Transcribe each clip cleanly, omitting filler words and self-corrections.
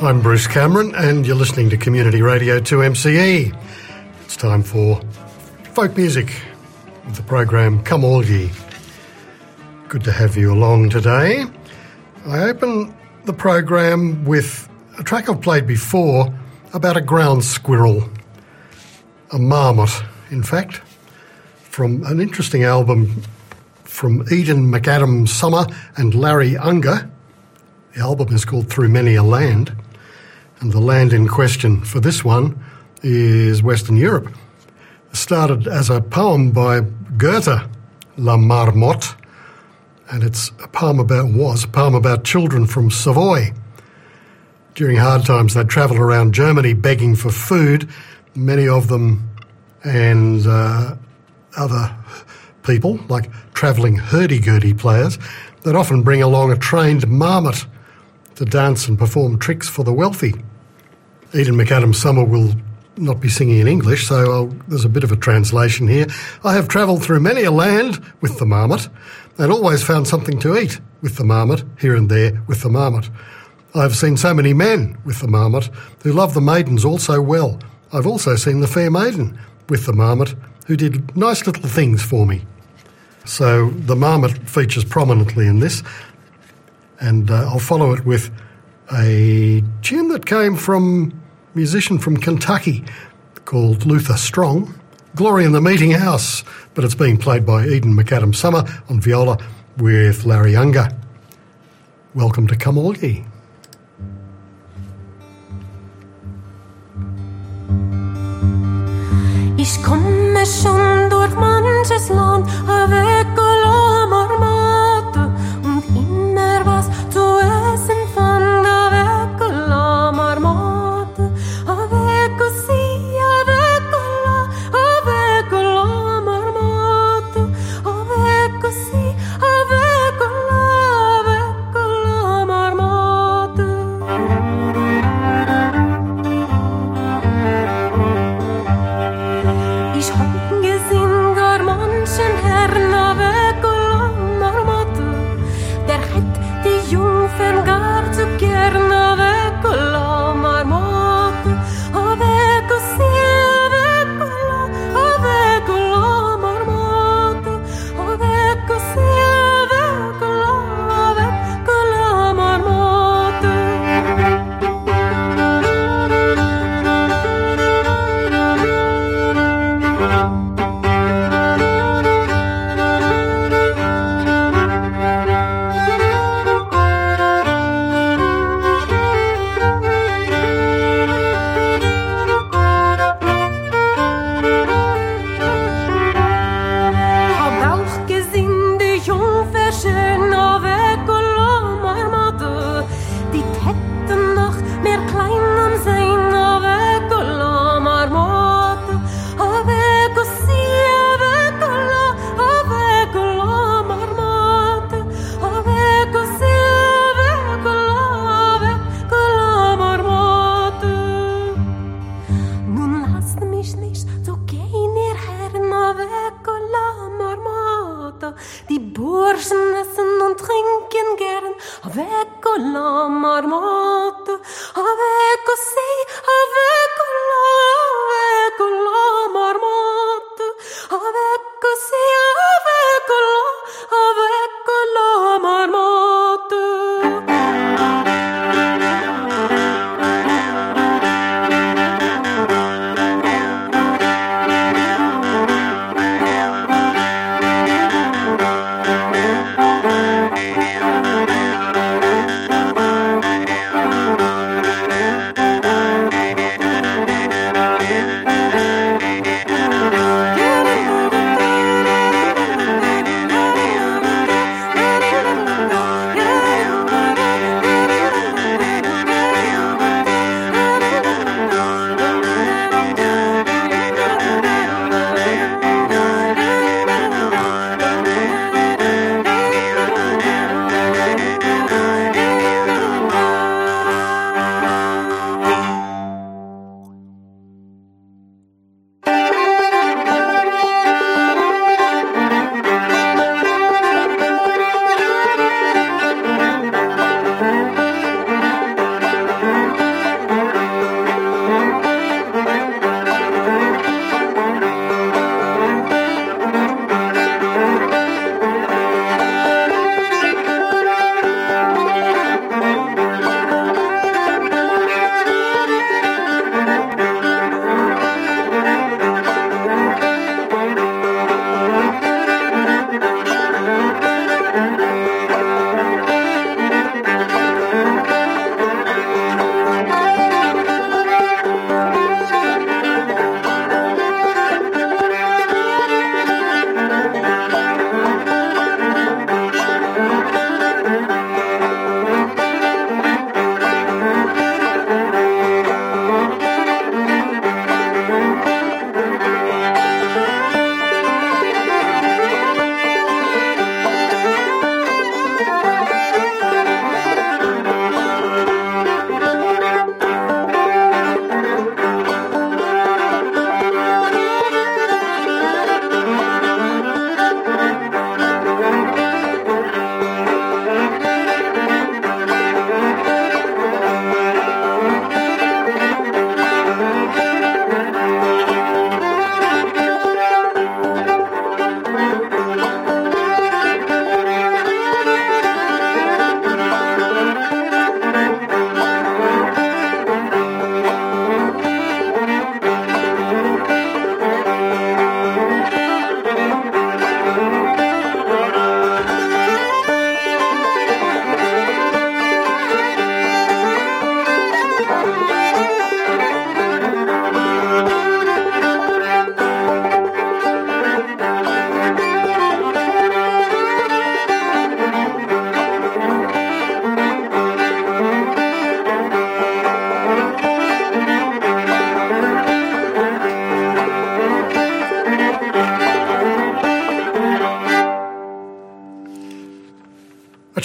I'm Bruce Cameron and you're listening to Community Radio 2MCE. It's time for folk music with the program Come All Ye. Good to have you along today. I open the program with a track I've played before about a ground squirrel, a marmot in fact, from an interesting album from Eden McAdam Summer and Larry Unger. The album is called Through Many a Land, and the land in question for this one is Western Europe. It started as a poem by Goethe, La Marmotte, and it's a poem about children from Savoy. During hard times, they'd travel around Germany begging for food. Many of them and other people, like travelling hurdy-gurdy players, they'd often bring along a trained marmot to dance and perform tricks for the wealthy. Eden McAdam Summer will not be singing in English, so there's a bit of a translation here. I have travelled through many a land with the marmot, and always found something to eat with the marmot, here and there with the marmot. I have seen so many men with the marmot who love the maidens all so well. I've also seen the fair maiden with the marmot who did nice little things for me. So the marmot features prominently in this, and I'll follow it with a tune that came from a musician from Kentucky called Luther Strong, Glory in the Meeting House, but it's being played by Eden McAdam Summer on viola with Larry Unger. Welcome to Come All Ye. Ich komme schon durch manches Land, avec la Marmotte, und immer was zu essen fand, avec la Marmotte, avec aussi, avec la Marmotte, avec aussi, avec la Marmotte. Ich hab gesehen gar manchen Herrn avec la Marmotte, der hätt die Jungfern gar zu gern avec la Marmotte, avec aussi, avec la Marmotte, avec aussi, avec la Marmotte. Hab auch gesehen die Jungfern avec la Marmotte, die hätten noch mehr klein am sein avec la Marmotte, avec aussi, avec la Marmotte, avec aussi, avec la Marmotte. Nun lasst mich nicht so gehen, ihr Herren, avec la Marmotte. Die Burschen essen und trinken gern avec la Marmotte, avec aussi, avec la Marmotte, avec aussi, avec la Marmotte.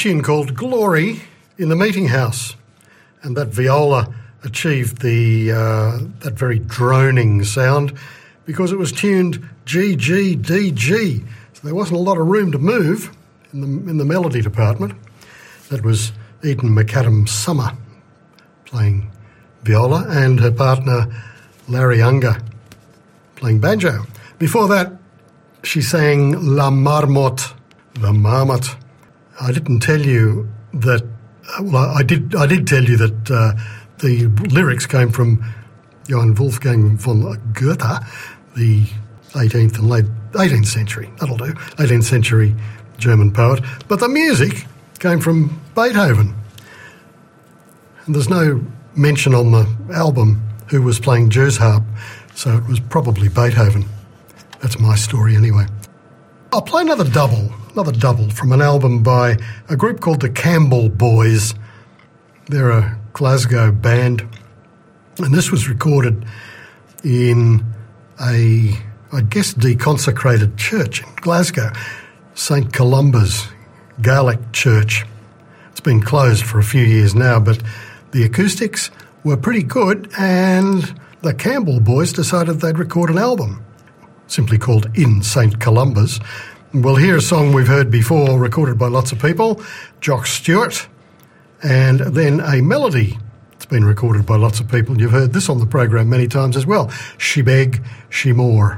tune called Glory in the Meeting House, and that viola achieved that very droning sound because it was tuned G, G, D, G, so there wasn't a lot of room to move in the melody department. That was Eden McAdam Summer playing viola and her partner Larry Unger playing banjo. Before that, she sang La Marmotte, the Marmot. I didn't tell you that, I did tell you that the lyrics came from Johann Wolfgang von Goethe, the 18th and late 18th century, that'll do, 18th century German poet, but the music came from Beethoven. And there's no mention on the album who was playing Jazz harp, so it was probably Beethoven. That's my story anyway. I'll play another double from an album by a group called the Campbell Boys. They're a Glasgow band, and this was recorded in a, I guess, deconsecrated church in Glasgow, St Columba's Gaelic Church. It's been closed for a few years now, but the acoustics were pretty good, and the Campbell Boys decided they'd record an album, simply called In St Columba's. We'll hear a song we've heard before, recorded by lots of people, Jock Stewart, and then a melody that's been recorded by lots of people. You've heard this on the program many times as well, She Beg, She More.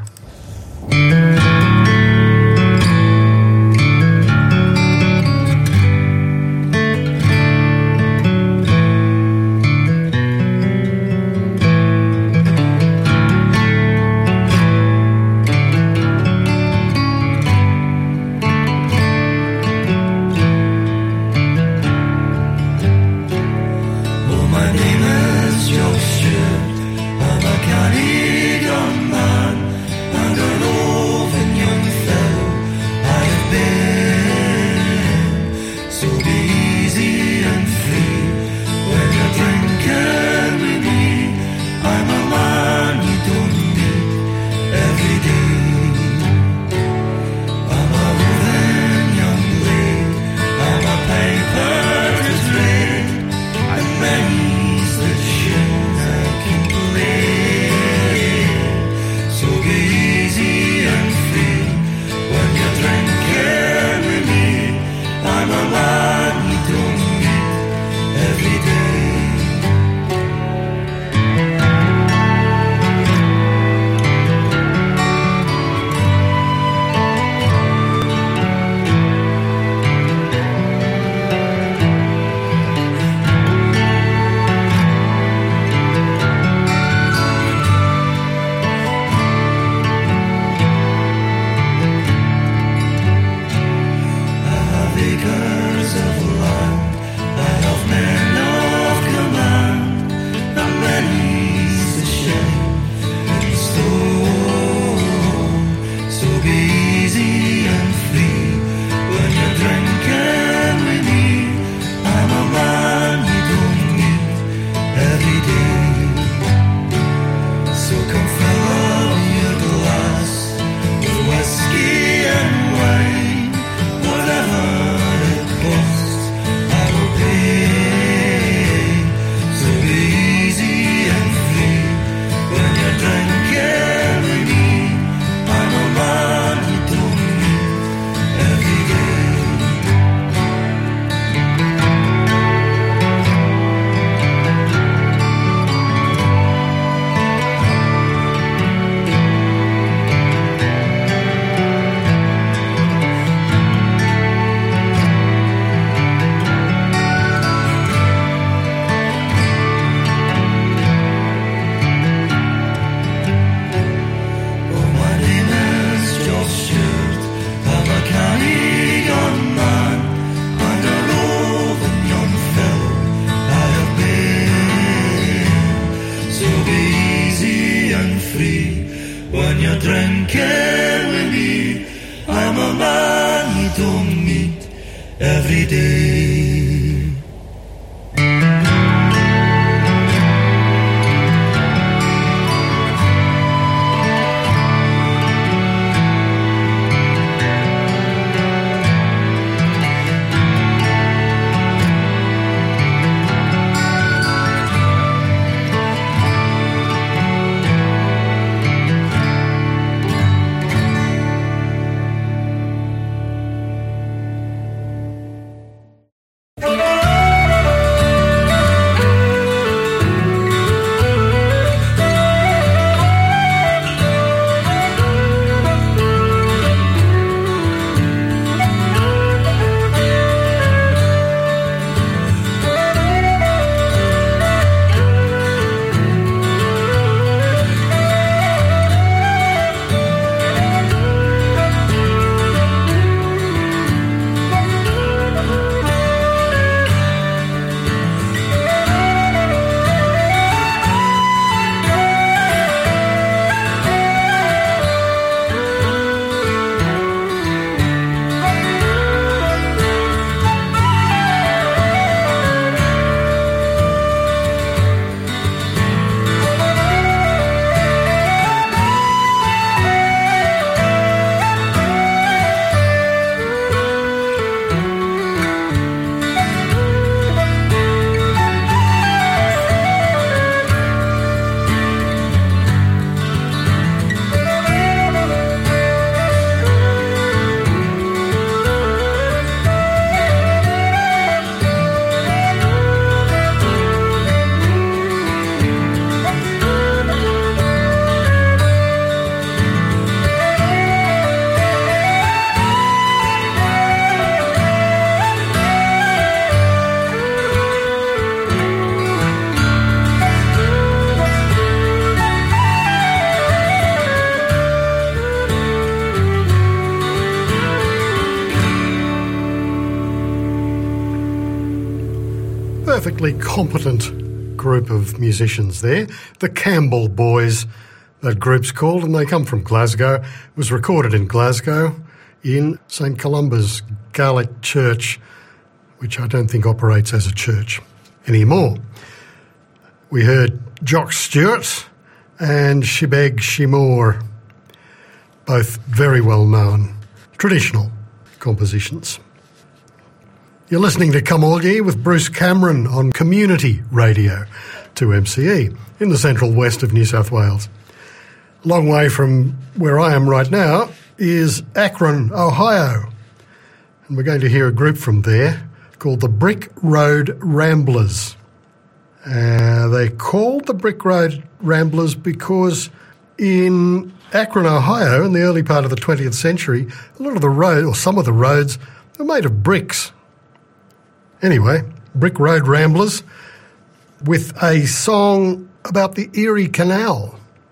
perfectly competent group of musicians there. The Campbell Boys, that group's called, and they come from Glasgow. It was recorded in Glasgow in St Columba's Gaelic Church, which I don't think operates as a church anymore. We heard Jock Stewart and Shebeg Shimore, both very well known traditional compositions. You're listening to Come All Ye with Bruce Cameron on Community Radio 2MCE in the central west of New South Wales. A long way from where I am right now is Akron, Ohio. And we're going to hear a group from there called the Brick Road Ramblers. They're called the Brick Road Ramblers because in Akron, Ohio, in the early part of the 20th century, a lot of the road, or some of the roads, were made of bricks. Anyway, Brick Road Ramblers with a song about the Erie Canal.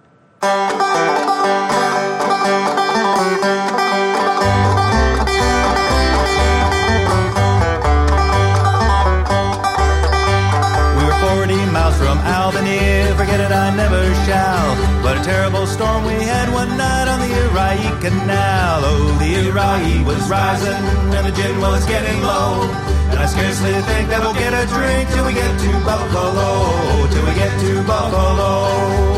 From Albany, forget it, I never shall. What a terrible storm we had one night on the Erie Canal. Oh, the Erie was rising and the gin was getting low, and I scarcely think that we'll get a drink till we get to Buffalo, till we get to Buffalo.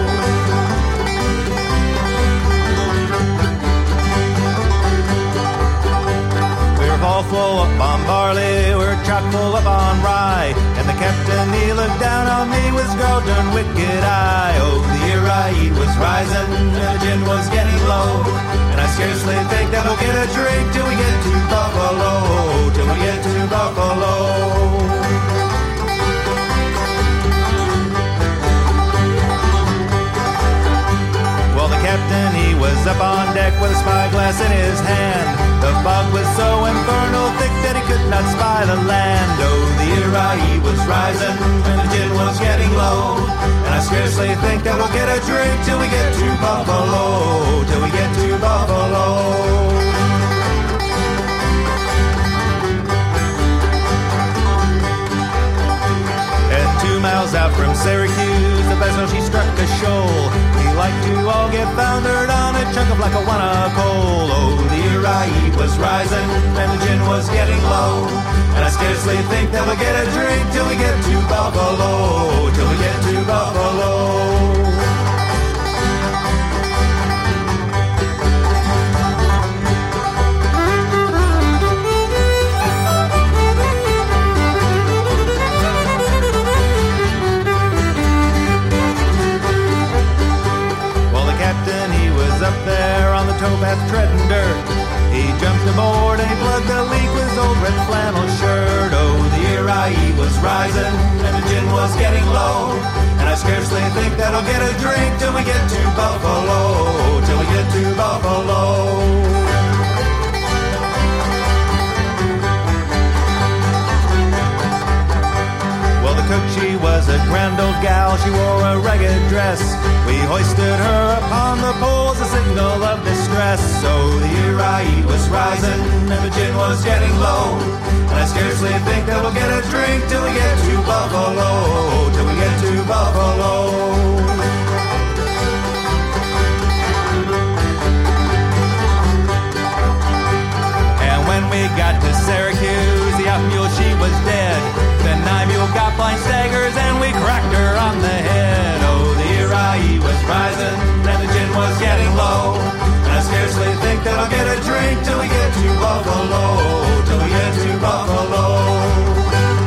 All full up on barley, we're chock full up on rye, and the captain, he looked down on me with scrawled wicked eye. Oh, the Erie was rising and the gin was getting low, and I scarcely think that we'll get a drink till we get to Buffalo, till we get to Buffalo. Well, the captain, he was up on deck with a spyglass in his hand. The fog was so infernal thick that he could not spy the land. Oh, the Erie was rising and the gin was getting low, and I scarcely think that we'll get a drink till we get to Buffalo, till we get to Buffalo. And 2 miles out from Syracuse, the vessel, she struck a shoal. We like to all get foundered on a chunk of like a wanna coal. Oh, the Erie was rising and the gin was getting low, and I scarcely think that we'll get a drink till we get to Buffalo, till we get to Buffalo. Up there on the towpath treading dirt, he jumped aboard and he plugged the leak with his old red flannel shirt. Oh, the Erie was rising and the gin was getting low, and I scarcely think that I'll get a drink till we get to Buffalo, till we get to Buffalo. Cook, she was a grand old gal, she wore a ragged dress. We hoisted her upon the pole as a signal of distress. So the Erie was rising and the gin was getting low, and I scarcely think that we'll get a drink till we get to Buffalo, till we get to Buffalo. When we got to Syracuse, the out mule, she was dead. The nine mule got blind staggers and we cracked her on the head. Oh, the Erie was rising and the gin was getting low, and I scarcely think that I'll get a drink till we get to Buffalo, till we get to Buffalo.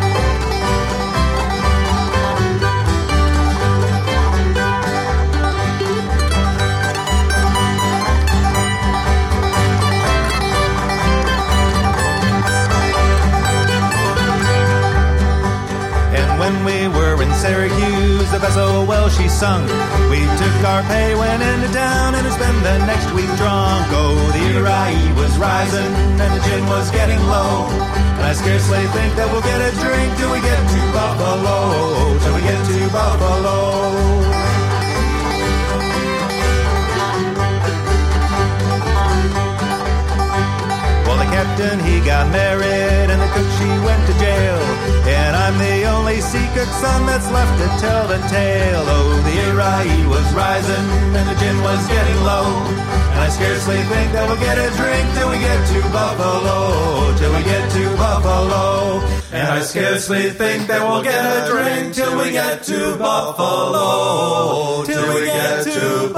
When we were in Syracuse, the vessel, well, she sunk. We took our pay, went into town, and spent the next week drunk. Oh, the Erie was rising, and the gin was getting low, and I scarcely think that we'll get a drink till we get to Buffalo, till we get to Buffalo. captain, he got married, and the cook, she went to jail. And I'm the only sea sun that's left to tell the tale. Oh, the Irae was rising and the gin was getting low, and I scarcely think that we'll get a drink till we get to Buffalo, till we get to Buffalo. And I scarcely think that we'll get a drink till we get to Buffalo, till we get to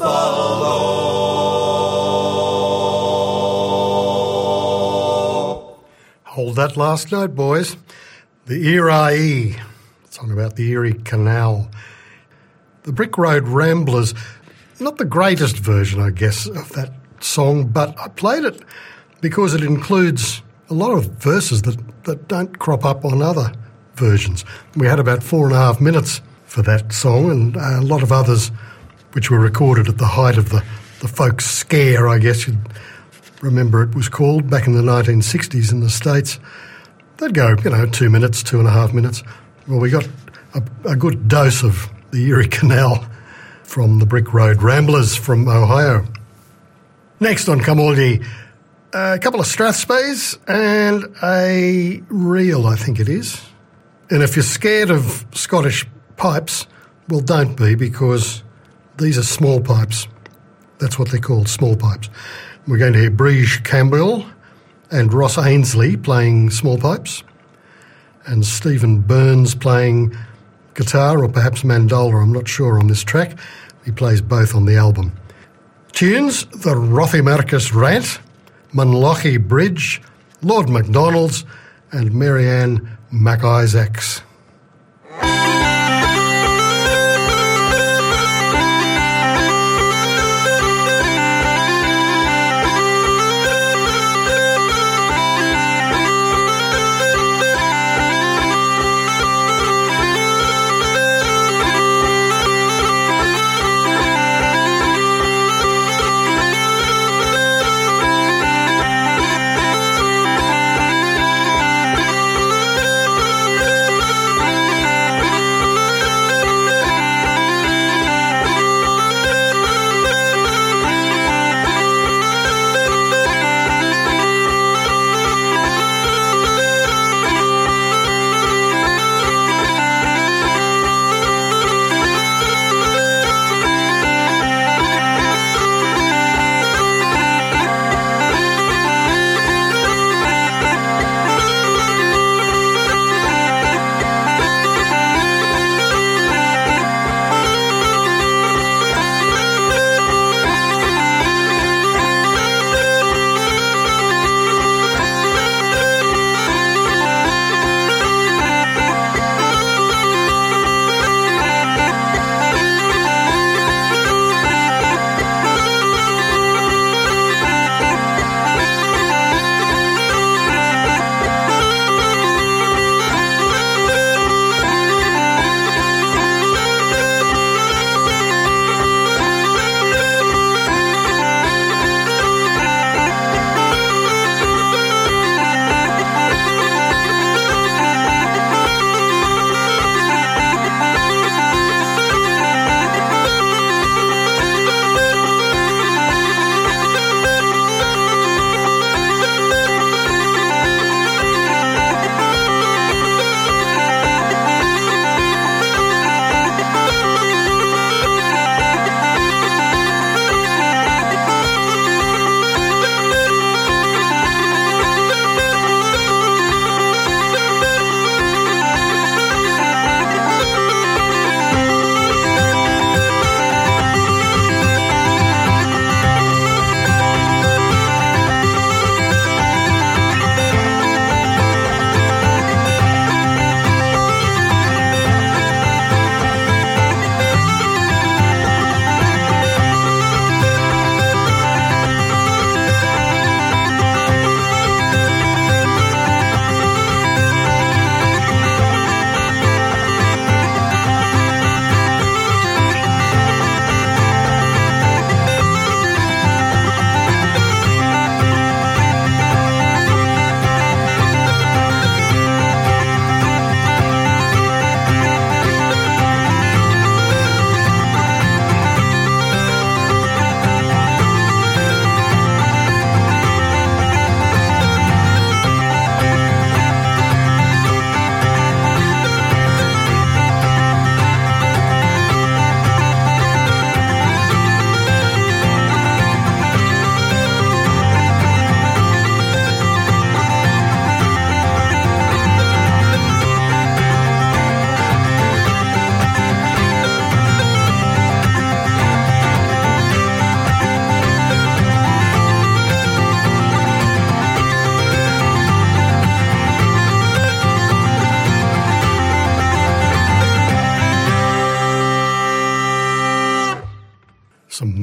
Buffalo. Hold that last note, boys. The Irae, song about the Erie Canal. The Brick Road Ramblers, not the greatest version, I guess, of that song, but I played it because it includes a lot of verses that don't crop up on other versions. We had about 4.5 minutes for that song, and a lot of others which were recorded at the height of the folk scare, I guess you'd remember it was called, back in the 1960s in the States. They'd go, 2 minutes, 2.5 minutes. Well, we got a good dose of the Erie Canal from the Brick Road Ramblers from Ohio. Next on Come All Ye, a couple of Strathspeys and a reel, I think it is. And if you're scared of Scottish pipes, well, don't be, because these are small pipes. That's what they're called, small pipes. We're going to hear Breege Campbell and Ross Ainsley playing small pipes, and Stephen Burns playing guitar or perhaps mandola, I'm not sure on this track. He plays both on the album. Tunes: the Rothimarcus Rant, Munlochy Bridge, Lord MacDonald's and Marianne MacIsaacs.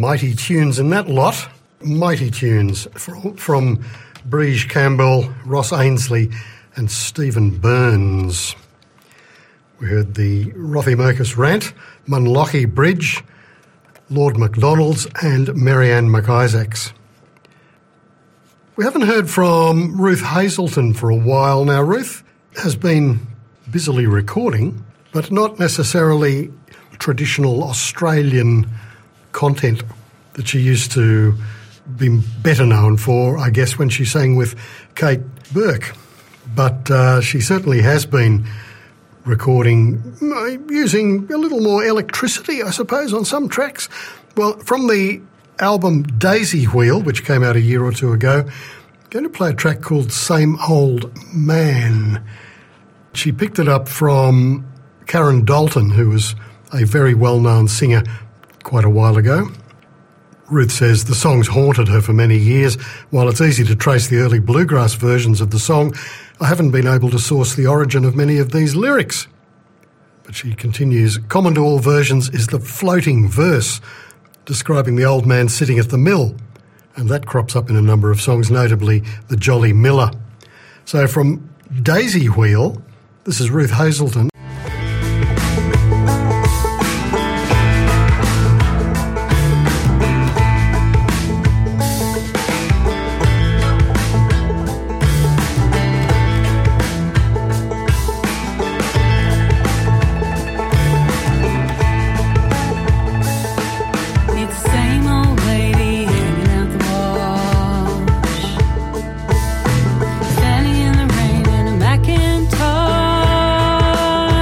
mighty tunes in that lot. Mighty tunes from Breege Campbell, Ross Ainsley and Stephen Burns. We heard the Rothiemurchus Rant, Munlochy Bridge, Lord MacDonald's and Marianne McIsaacs. We haven't heard from Ruth Hazelton for a while now. Ruth has been busily recording, but not necessarily traditional Australian content that she used to be better known for, I guess, when she sang with Kate Burke. But she certainly has been recording using a little more electricity, I suppose, on some tracks. Well, from the album Daisy Wheel, which came out a year or two ago, I'm going to play a track called Same Old Man. She picked it up from Karen Dalton, who was a very well-known singer quite a while ago. Ruth says the song's haunted her for many years. While it's easy to trace the early bluegrass versions of the song, I haven't been able to source the origin of many of these lyrics. But she continues, common to all versions is the floating verse, describing the old man sitting at the mill, and that crops up in a number of songs, notably The Jolly Miller. So from Daisy Wheel, this is Ruth Hazelton. Standing in the rain in a Macintosh.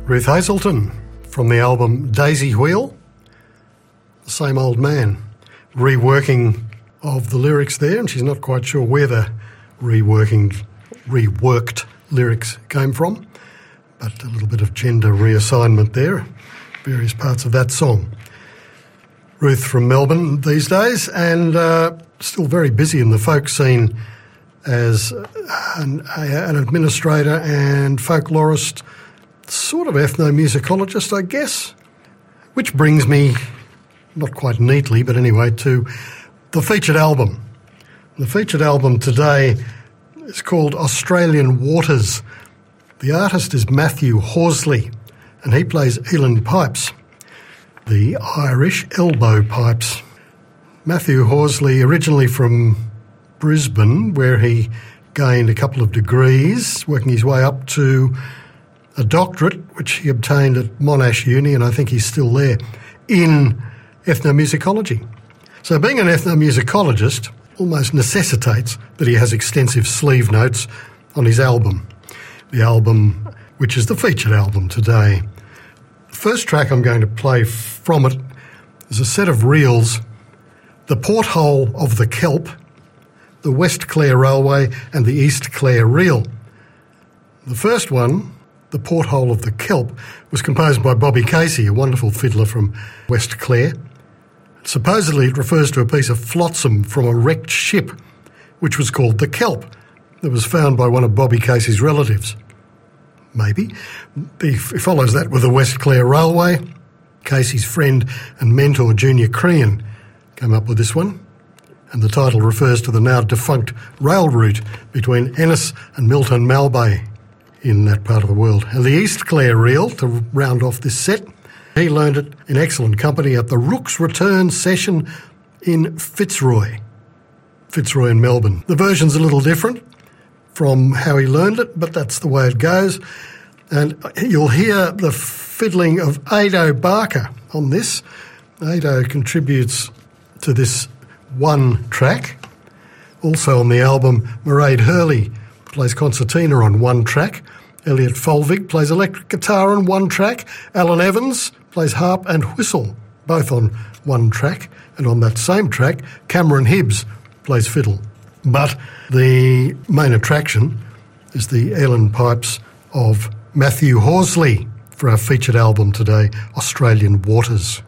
Ruth Hazelton from the album Daisy Wheel. The same old man. Reworking of the lyrics there, and she's not quite sure where the reworked lyrics came from, but a little bit of gender reassignment there, various parts of that song. Ruth from Melbourne these days, and still very busy in the folk scene as an administrator and folklorist, sort of ethnomusicologist, I guess. Which brings me, not quite neatly, but anyway, to the featured album. The featured album today is called Australian Waters. The artist is Matthew Horsley, and he plays eland pipes, the Irish elbow pipes. Matthew Horsley, originally from Brisbane, where he gained a couple of degrees, working his way up to a doctorate, which he obtained at Monash Uni, and I think he's still there, in ethnomusicology. So being an ethnomusicologist almost necessitates that he has extensive sleeve notes on his album. The album, which is the featured album today. The first track I'm going to play from it is a set of reels, The Porthole of the Kelp, the West Clare Railway and the East Clare Reel. The first one, The Porthole of the Kelp, was composed by Bobby Casey, a wonderful fiddler from West Clare. Supposedly it refers to a piece of flotsam from a wrecked ship, which was called the Kelp, that was found by one of Bobby Casey's relatives. Maybe. He follows that with the West Clare Railway. Casey's friend and mentor Junior Crean came up with this one, and the title refers to the now defunct rail route between Ennis and Milton Malbay in that part of the world. And the East Clare Reel, to round off this set, he learned it in excellent company at the Rook's Return session in Fitzroy in Melbourne. The version's a little different from how he learned it, but that's the way it goes. And you'll hear the fiddling of Ado Barker on this. Ado contributes to this one track. Also on the album, Mairead Hurley plays concertina on one track. Elliot Folvig plays electric guitar on one track. Alan Evans plays harp and whistle, both on one track. And on that same track, Cameron Hibbs plays fiddle. But the main attraction is the eland pipes of Matthew Horsley for our featured album today, Australian Waters.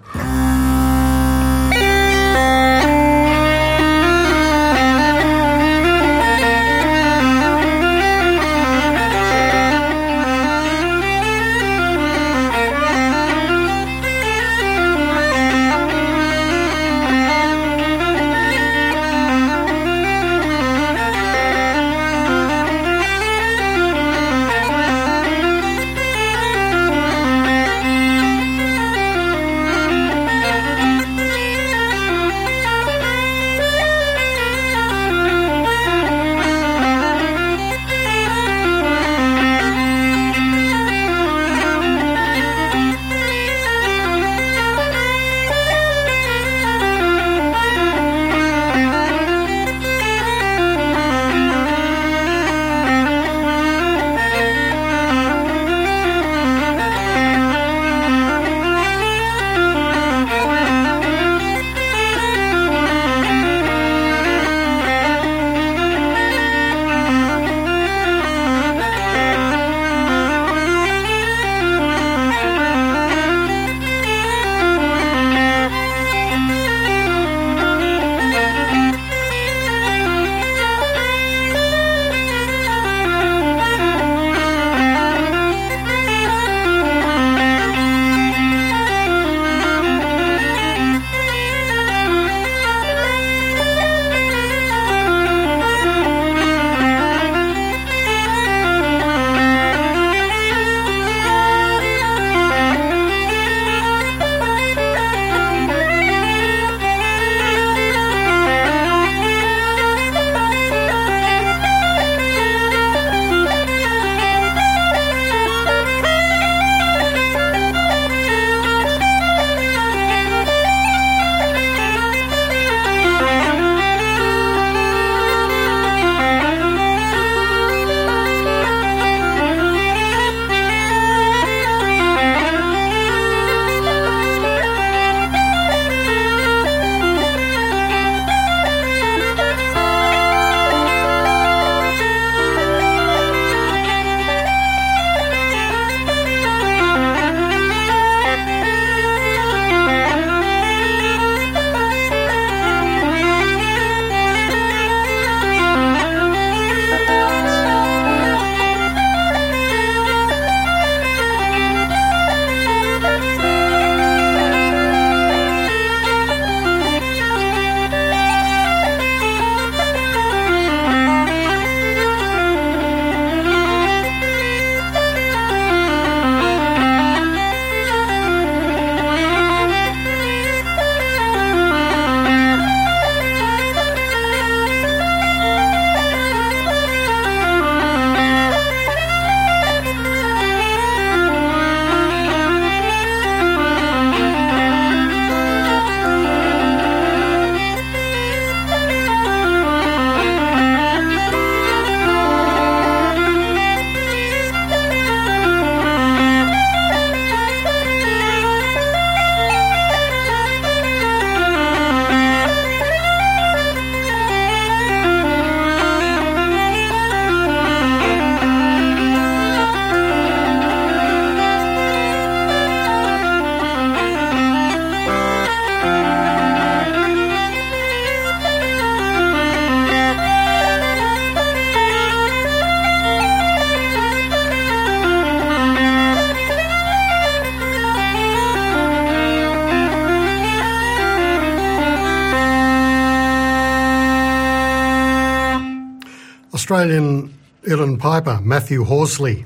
Australian uilleann piper Matthew Horsley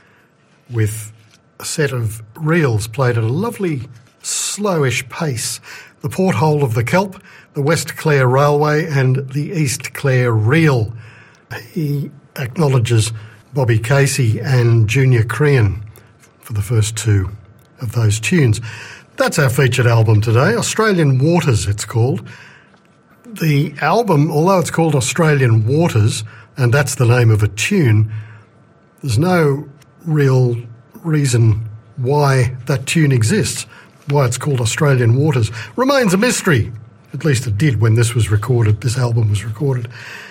with a set of reels played at a lovely slowish pace. The Porthole of the Kelp, the West Clare Railway and the East Clare Reel. He acknowledges Bobby Casey and Junior Crean for the first two of those tunes. That's our featured album today, Australian Waters it's called. The album, although it's called Australian Waters, and that's the name of a tune, there's no real reason why that tune exists, why it's called Australian Waters. Remains a mystery. At least it did when this was recorded, this album was recorded.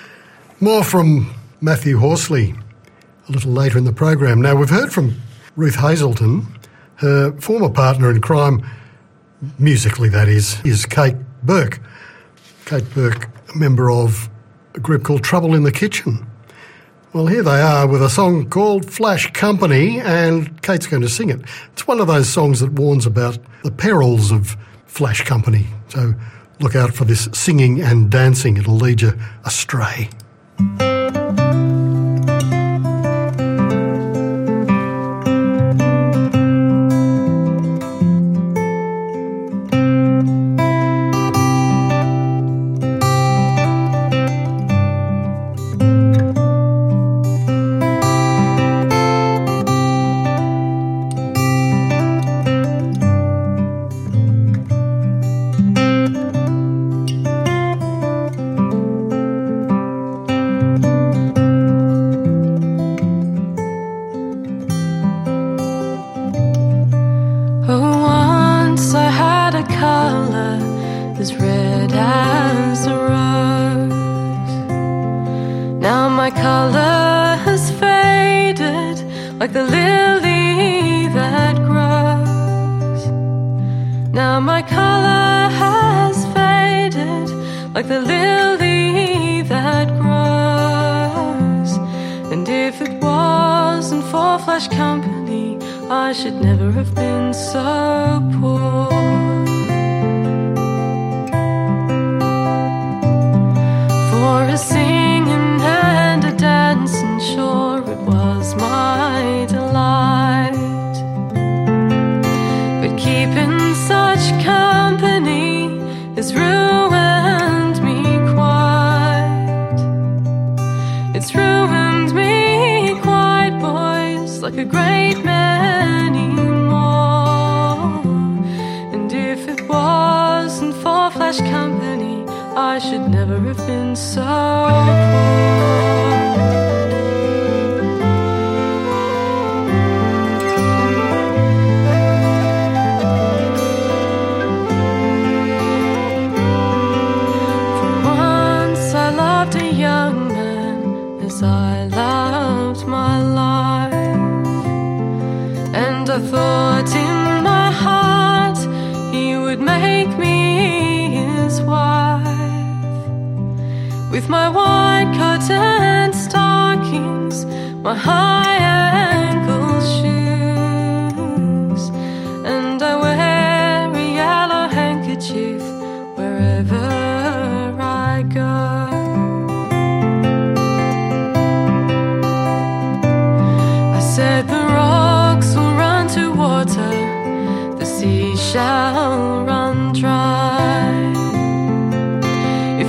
More from Matthew Horsley a little later in the program. Now, we've heard from Ruth Hazelton. Her former partner in crime, musically that is Kate Burke. Kate Burke, a member of a group called Trouble in the Kitchen. Well, here they are with a song called Flash Company, and Kate's going to sing it. It's one of those songs that warns about the perils of Flash Company. So look out for this singing and dancing. It'll lead you astray.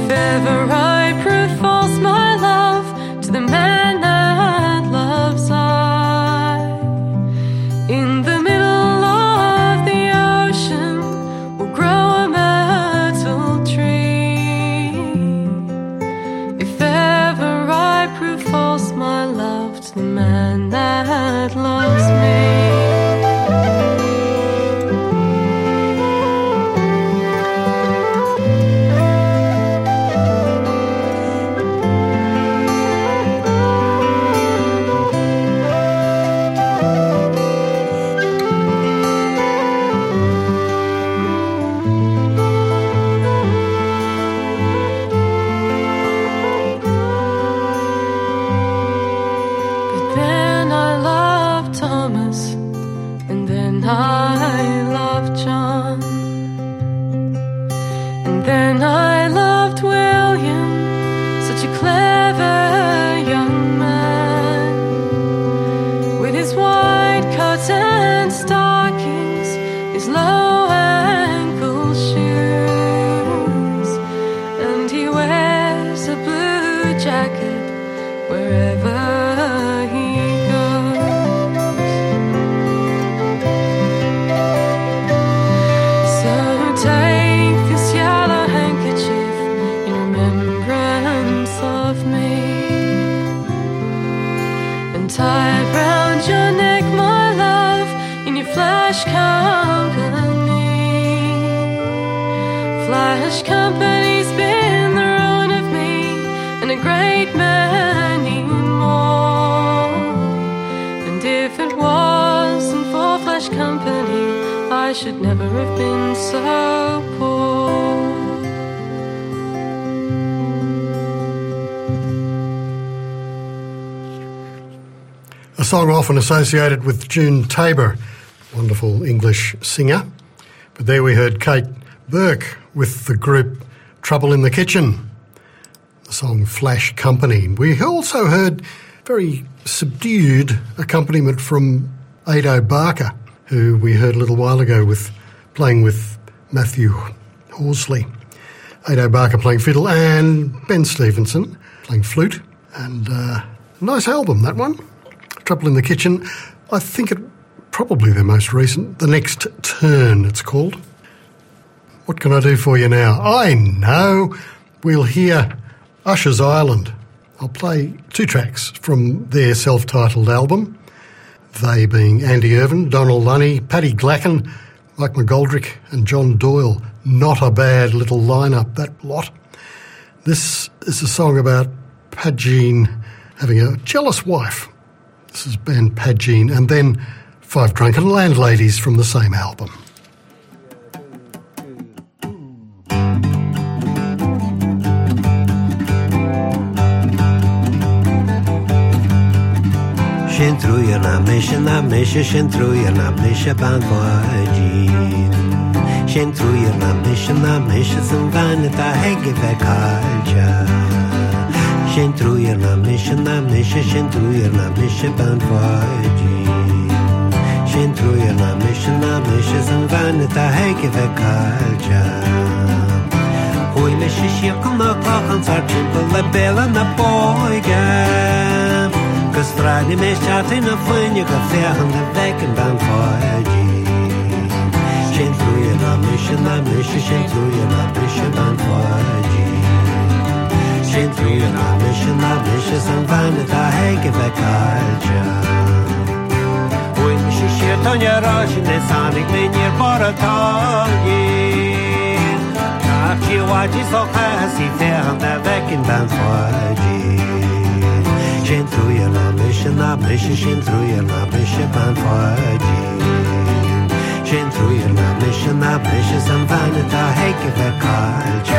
If ever I prove false my love to the man that loves us, wherever he goes. So take this yellow handkerchief in remembrance of me, and tie it round your neck, my love, in your flash company. Flash company's been the ruin of me and a great many more. And if it wasn't for Flash company, I should never have been so poor. A song often associated with June Tabor, wonderful English singer. But there we heard Kate Burke with the group Trouble in the Kitchen, the song Flash Company. We also heard very subdued accompaniment from Ado Barker, who we heard a little while ago with playing with Matthew Horsley. Ado Barker playing fiddle and Ben Stevenson playing flute. And nice album, that one. Trouble in the Kitchen. I think it probably their most recent. The Next Turn, it's called. What can I do for you now? I know. We'll hear Usher's Island. I'll play 2 tracks from their self-titled album. They being Andy Irvine, Donald Lunny, Paddy Glacken, Mike McGoldrick and John Doyle. Not a bad little lineup, that lot. This is a song about Padgene having a jealous wife. This is band Padgene, and then 5 Drunken Landladies from the same album. Shentruya na mesha shentruya na mesha bandwajin. Shentruya na mesha zangana ta hege vekalja. Shentruya na mesha shentruya na mesha bandwajin. Shentruya na mesha zangana ta hege vekalja. Oi mesha shikna klakan sarchimpa la bela na boiga. Cause Friday me chat in a fun you can fair on the back and down for a G. Shin through your mission, Shentruya na mission down for a G. Shin through your mission, some find it I give a culture. When she shit on your rush in the sonic when you're for a target. After you watch it so classy, fair on the back and down for a G. Shentruya na mesha shentruya na mesha bandwajin. Shentruya na mesha samvana ta heke vekalja.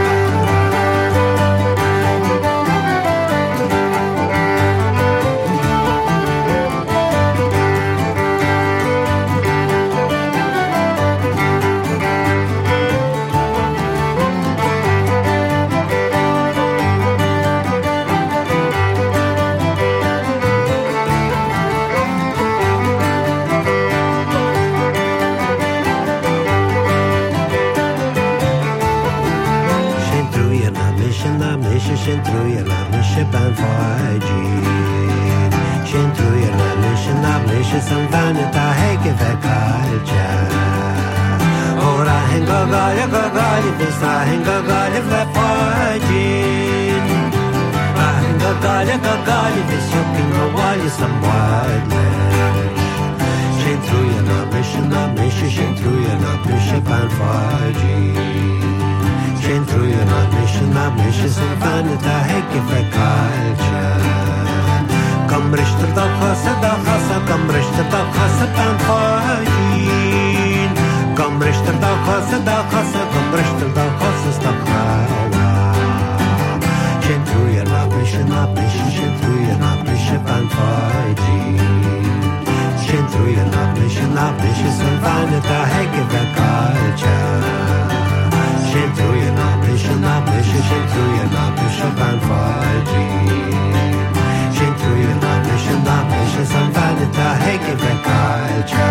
Shentruya na mesha bandwajin. Shentruya na mesha samvana ta heke vekalja. Ora henga gali vista henga gali vepajin. Henga gali vista pinga wali samwadi. Shentruya na mesha shentruya na mesha bandwajin. Shentruya na mesha samvana ta heke vekalja. Kamrishta da khasa kamrishta da khasa bandwajin. Kamrishta da khasa kamrishta da khasa stakhawa. Shentruya na mesha shentruya na mesha bandwajin. Shentruya na mesha samvana ta heke vekalja. Shentruya na mesha shentruya na mesha bandwajin. Shentruya na mesha samvana ta heke vekalja.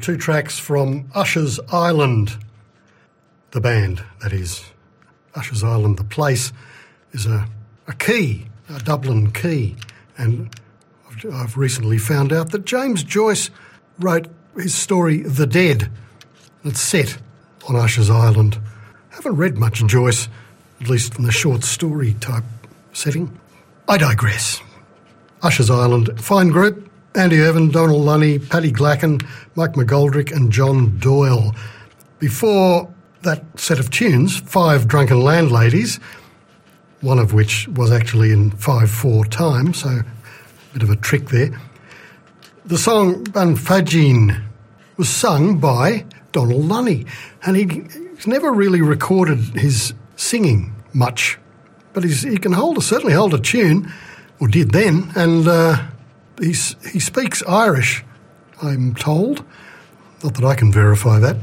two tracks from Usher's Island. The band, that is. Usher's Island, the place, is a key, a Dublin key. And I've recently found out that James Joyce wrote his story The Dead. It's set on Usher's Island. I haven't read much Joyce, at least in the short story type setting. I digress. Usher's Island, fine group. Andy Irvine, Donald Lunny, Paddy Glacken, Mike McGoldrick and John Doyle. Before that set of tunes, Five Drunken Landladies, one of which was actually in 5/4 time, so a bit of a trick there. The song Banfajin was sung by Donald Lunny, and he's never really recorded his singing much, but he can certainly hold a tune, or did then, and he speaks Irish, I'm told. Not that I can verify that.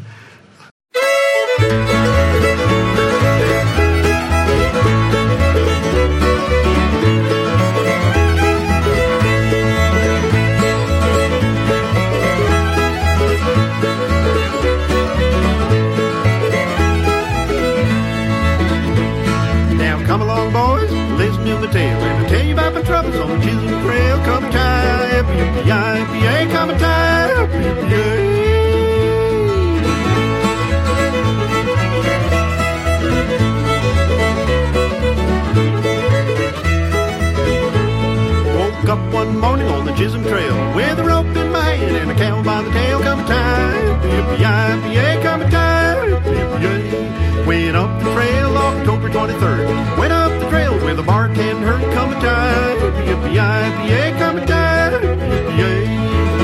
Now come along, boys, listen to my tale, and I'll tell you about my troubles on the Chisholm Trail. Come and tie, yippee-yi-yippee-yay, come and tie, yippee-yay. Woke up one morning on the Chisholm Trail with a rope in my hand and a cow by the tail. Come and tie, yippee-yi-yippee-yay, come and tie, yippee-yay. Went up the trail October 23rd. Went up the trail with a bartender. Come and tie, yippee-yi-yippee-yay, come and tie, yippee-yay.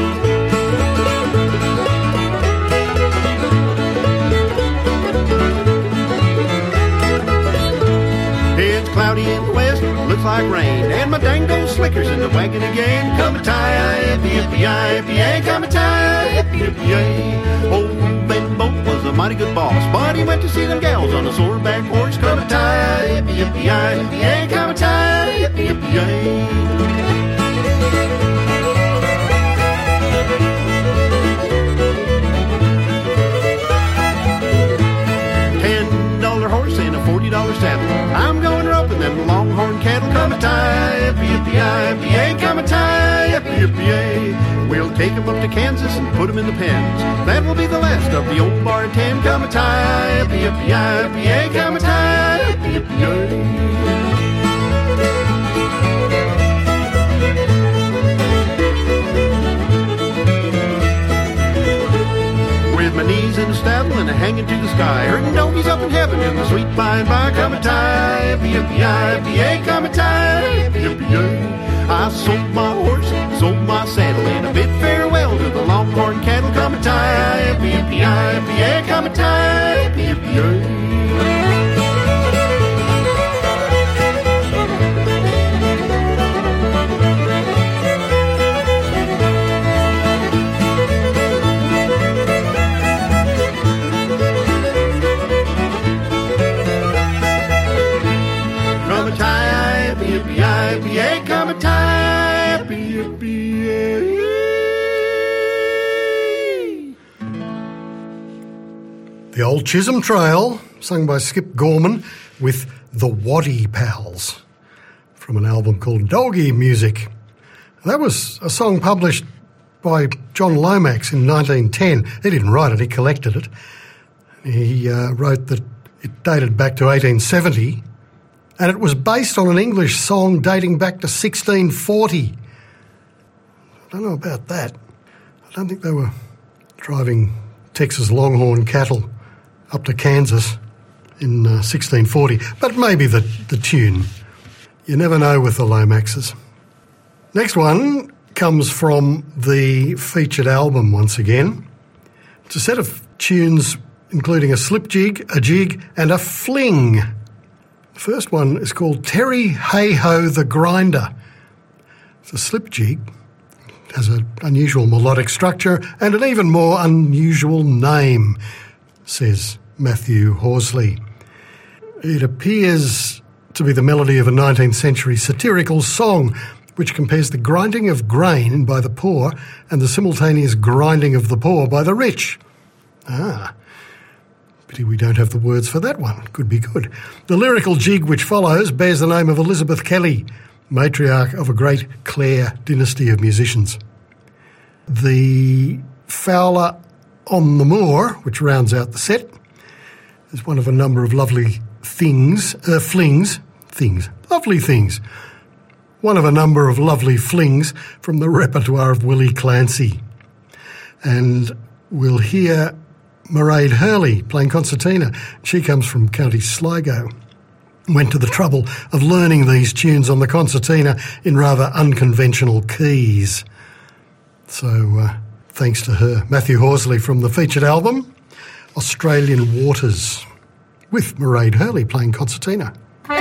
It's cloudy in the west, looks like rain, and my dango slicker's in the wagon again. Come and tie, yippee-yippee-yay, come and tie, yippee-yay. Old Ben Boat was a mighty good boss, but he went to see them gals on a sore-back horse. Come and tie, yippee-yippee-yay, come and tie, yippee-yay. $10 horse and a $40 saddle. I'm going roping them longhorn cattle. Come and tie, yippee-yippee-yay, come and tie, yippee-yay. We'll take 'em up to Kansas and put 'em in the pens. That will be the last of the old bar 10. Come and tie, yippee-yippee-yay, come and tie, yippee-yay. With my knees in the saddle and a hanging to the sky, hurting donkeys up in heaven in the sweet by and by. Come and tie, yippee-yippee-yay, come and tie, yippee-yay. I sold my horse, sold my saddle, and a bid farewell to the longhorn cattle. Come and tie, yippee-yippee-yay, come and tie, yippee-yay. Yippee-yippee-yay, come and tie, yippee-yippee-yay. The Old Chisholm Trail, sung by Skip Gorman with the Waddy Pals from an album called Doggy Music. That was a song published by John Lomax in 1910. He didn't write it, he collected it. He wrote that it dated back to 1870, and it was based on an English song dating back to 1640. I don't know about that. I don't think they were driving Texas Longhorn cattle up to Kansas in 1640, but maybe the tune. You never know with the Lomaxes. Next one comes from the featured album once again. It's a set of tunes including a slip jig, a jig and a fling. The first one is called Terry Hey-Ho the Grinder. It's a slip jig. It has an unusual melodic structure and an even more unusual name, says Matthew Horsley. It appears to be the melody of a 19th century satirical song which compares the grinding of grain by the poor and the simultaneous grinding of the poor by the rich. Ah, pity we don't have the words for that one. Could be good. The lyrical jig which follows bears the name of Elizabeth Kelly, matriarch of a great Clare dynasty of musicians. The Fowler on the Moor, which rounds out the set, is one of a number of lovely lovely things. One of a number of lovely flings from the repertoire of Willie Clancy. And we'll hear Mairead Hurley playing concertina. She comes from County Sligo. Went to the trouble of learning these tunes on the concertina in rather unconventional keys. So thanks to her. Matthew Horsley from the featured album, Australian Waters, with Mairead Hurley playing concertina.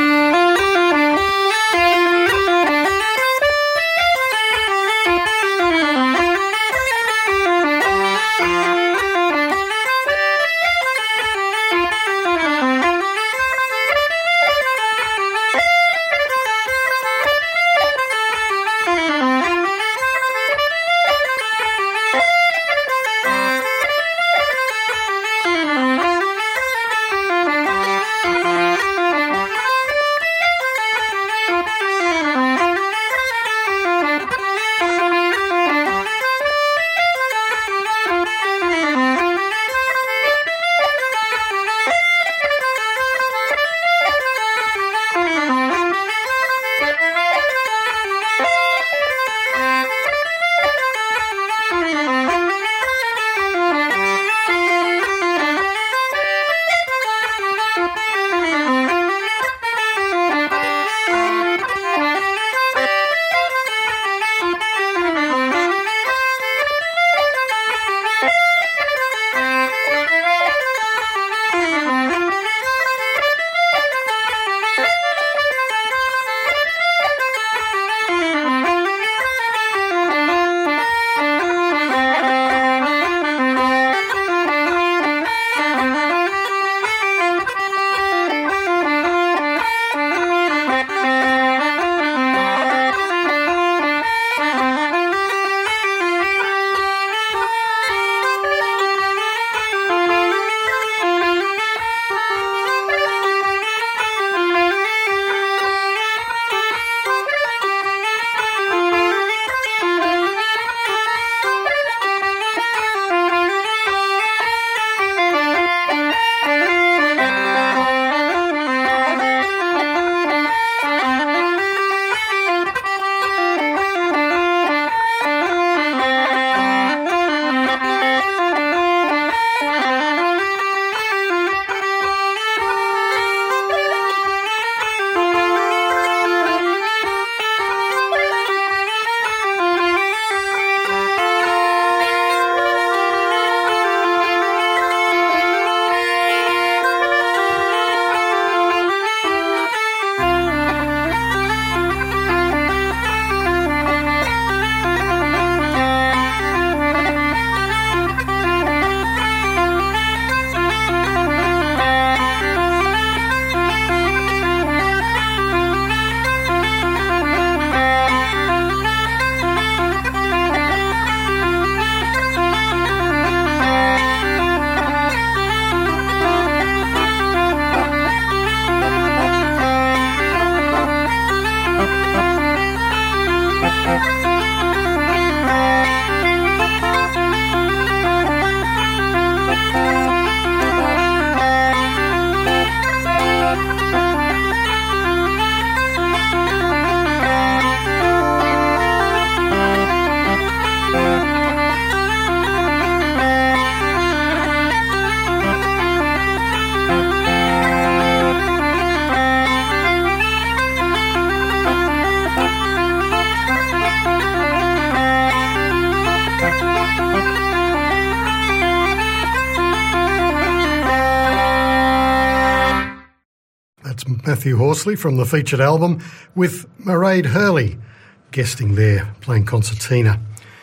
Matthew Horsley from the featured album, with Mairead Hurley guesting there, playing concertina.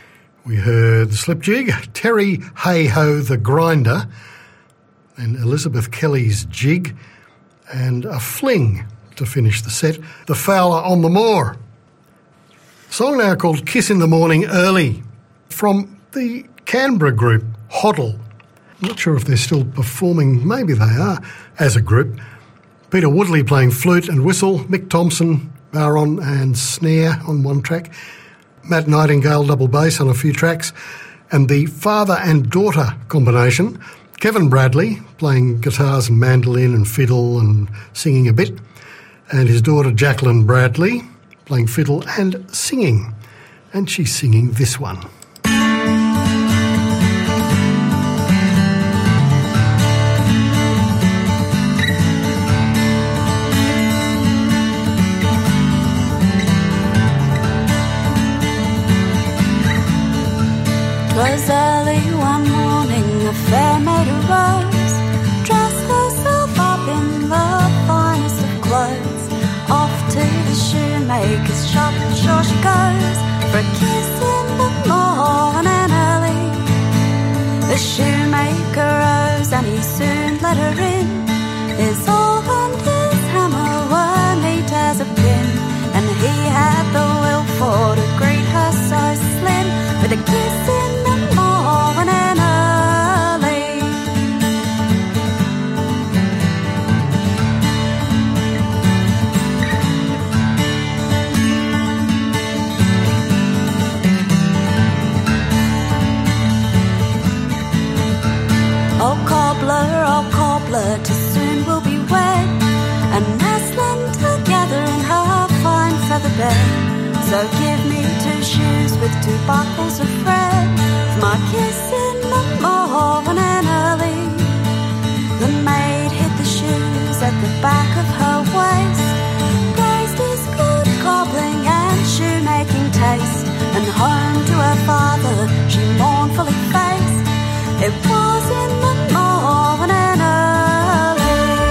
We heard the slip jig, Terry Hey-Ho the Grinder, and Elizabeth Kelly's jig, and a fling to finish the set, the Fowler on the Moor. Song now called Kiss in the Morning Early from the Canberra group Hoddle. I'm not sure if they're still performing, maybe they are, as a group. Peter Woodley playing flute and whistle, Mick Thompson, baron and snare on one track, Matt Nightingale double bass on a few tracks, and the father and daughter combination, Kevin Bradley playing guitars and mandolin and fiddle and singing a bit, and his daughter Jacqueline Bradley playing fiddle and singing. And she's singing this one. Twas early one morning, a fair maid arose, dressed herself up in the finest of clothes. Off to the shoemaker's shop, sure she goes, for a kiss in the morning early. The shoemaker rose and he soon let her in. His awl and his hammer were neat as a pin, and he had the will for to greet her so slim, with a kiss in the morning early. Oh cobbler, too soon we'll be wed, and nestling together in her fine feather bed. So give me 2 shoes with 2 buckles of thread, for my kiss in the morning early. The maid hid the shoes at the back of her waist, praised his good cobbling and shoemaking taste, and home to her father she mournfully faced. It was in the morning early.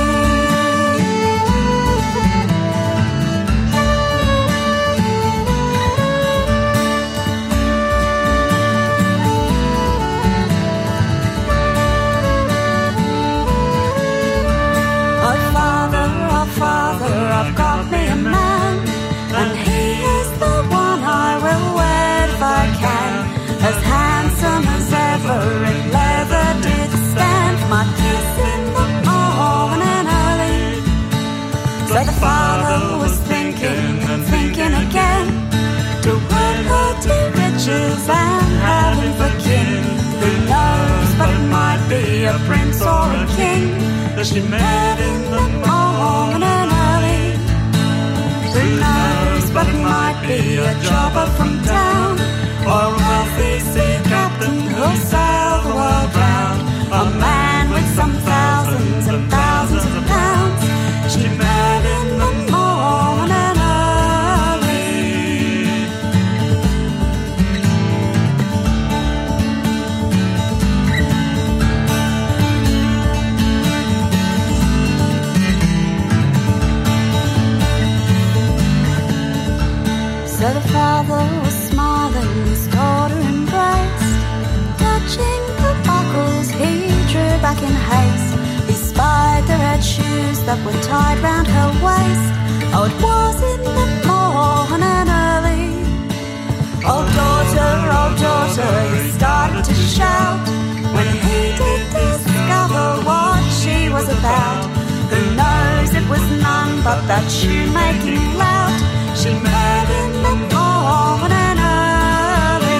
Oh father, I've got me a man, and he is the one I will wed if I can. As handsome as ever in leather did stand, for my kiss in the morning early. So the father was thinking and thinking again, to wed her to riches and have him for king. Who knows but it might be a prince or a king that she met in the morning early. Who knows but it might be a jobber from town, or a wealthy sea captain who'll sail the world round. A man with some thousands and thousands of pounds she met in the morning early. So the father was smiling, his daughter embraced, touching the buckles he drew back in haste. He spied the red shoes that were tied round her waist. Oh, it was in the morning early. Oh daughter, he started to shout, when he did discover what she was about. Who knows it was none but that shoemaking lout she met in the morning early.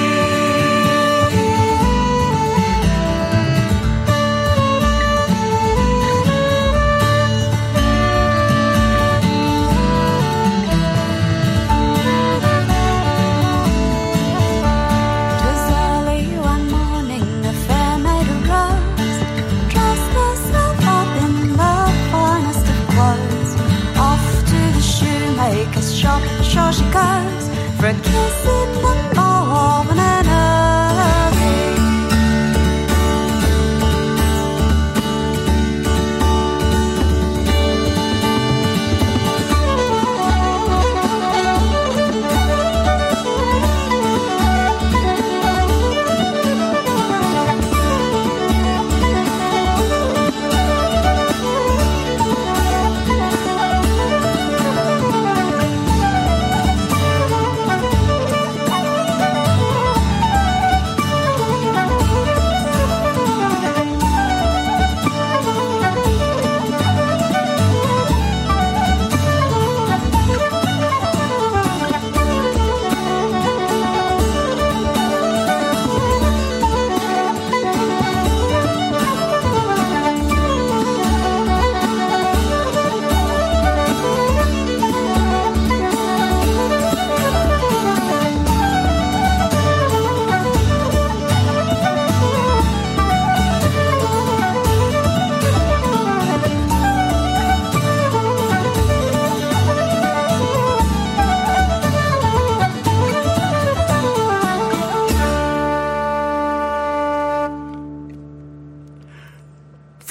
Twas early one morning, a fair maid arose, dressed herself up in the finest of clothes. Off to the shoemaker's shop, sure she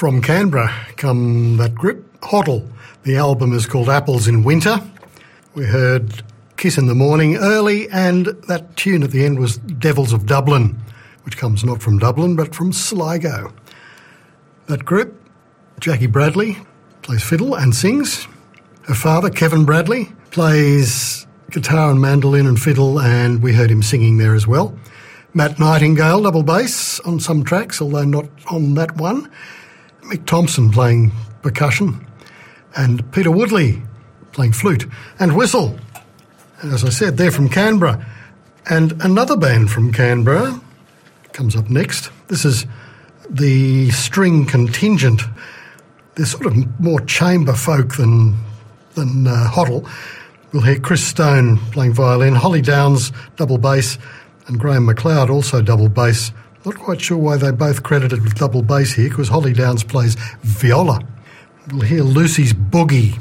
From Canberra come that group, Hoddle. The album is called Apples in Winter. We heard Kiss in the Morning early, and that tune at the end was Devils of Dublin, which comes not from Dublin but from Sligo. That group, Jackie Bradley, plays fiddle and sings. Her father, Kevin Bradley, plays guitar and mandolin and fiddle, and we heard him singing there as well. Matt Nightingale, double bass on some tracks, although not on that one. Mick Thompson playing percussion, and Peter Woodley playing flute and whistle. And as I said, they're from Canberra. And another band from Canberra comes up next. This is the String Contingent. They're sort of more chamber folk than Hoddle. We'll hear Chris Stone playing violin, Holly Downs double bass, and Graham McLeod also double bass. Not quite sure why they're both credited with double bass here, because Holly Downs plays viola. We'll hear Lucy's Boogie.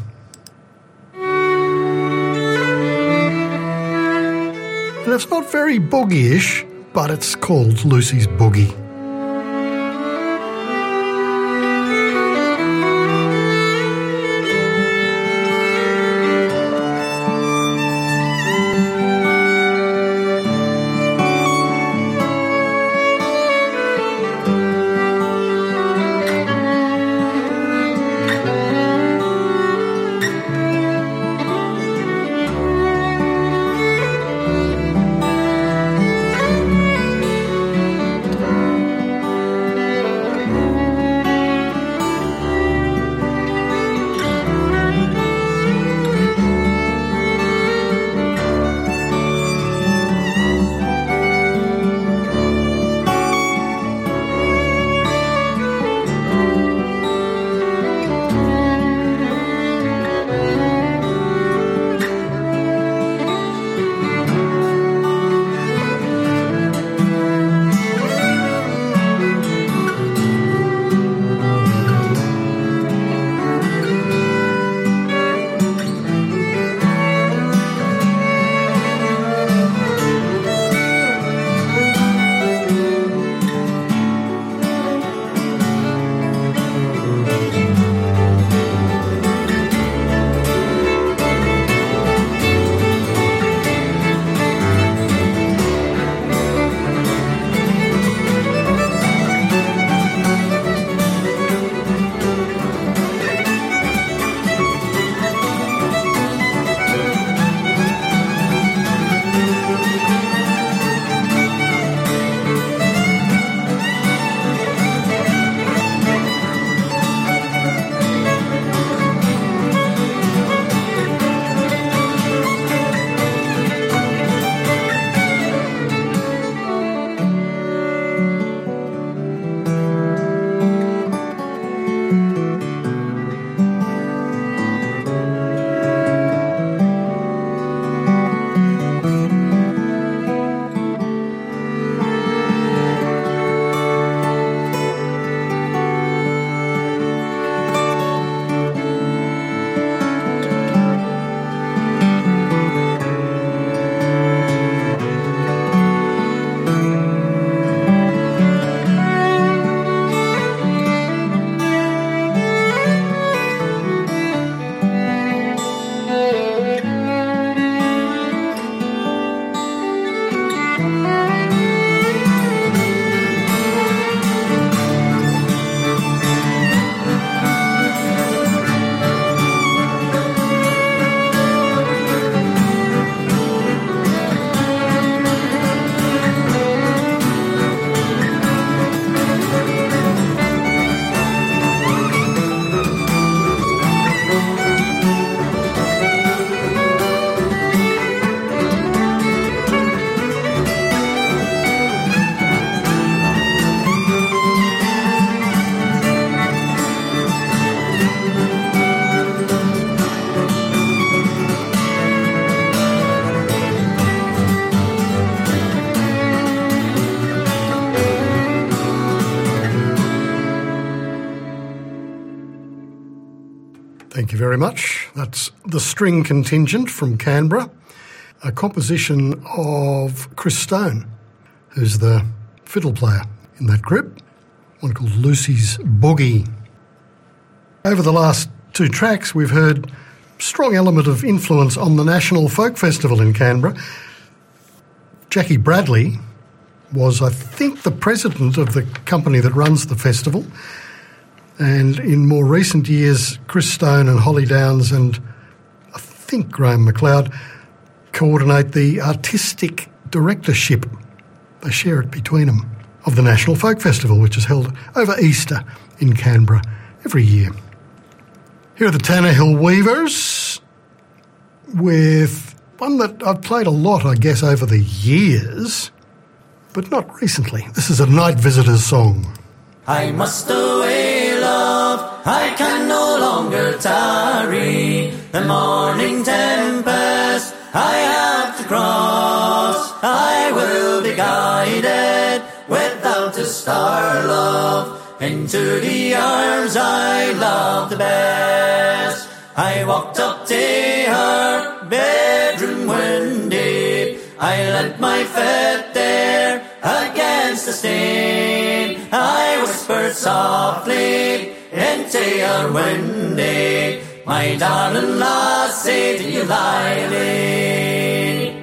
And it's not very boogie-ish, but it's called Lucy's Boogie. Thank you very much. That's the String Contingent from Canberra, a composition of Chris Stone, who's the fiddle player in that group, one called Lucy's Boogie. Over the last two tracks, we've heard strong element of influence on the National Folk Festival in Canberra. Jackie Bradley was, I think, the president of the company that runs the festival. And in more recent years, Chris Stone and Holly Downs and I think Graham McLeod coordinate the artistic directorship. They share it between them, of the National Folk Festival, which is held over Easter in Canberra every year. Here are the Tanner Hill Weavers with one that I've played a lot, I guess, over the years, but not recently. This is a Night Visitor's song. I must away, love, I can no longer tarry. The morning tempest I have to cross. I will be guided without a star, love, into the arms I love the best. I walked up to her bedroom window. I let my foot there against the stain. I whispered softly into her window, my darling lassie, do you lie late?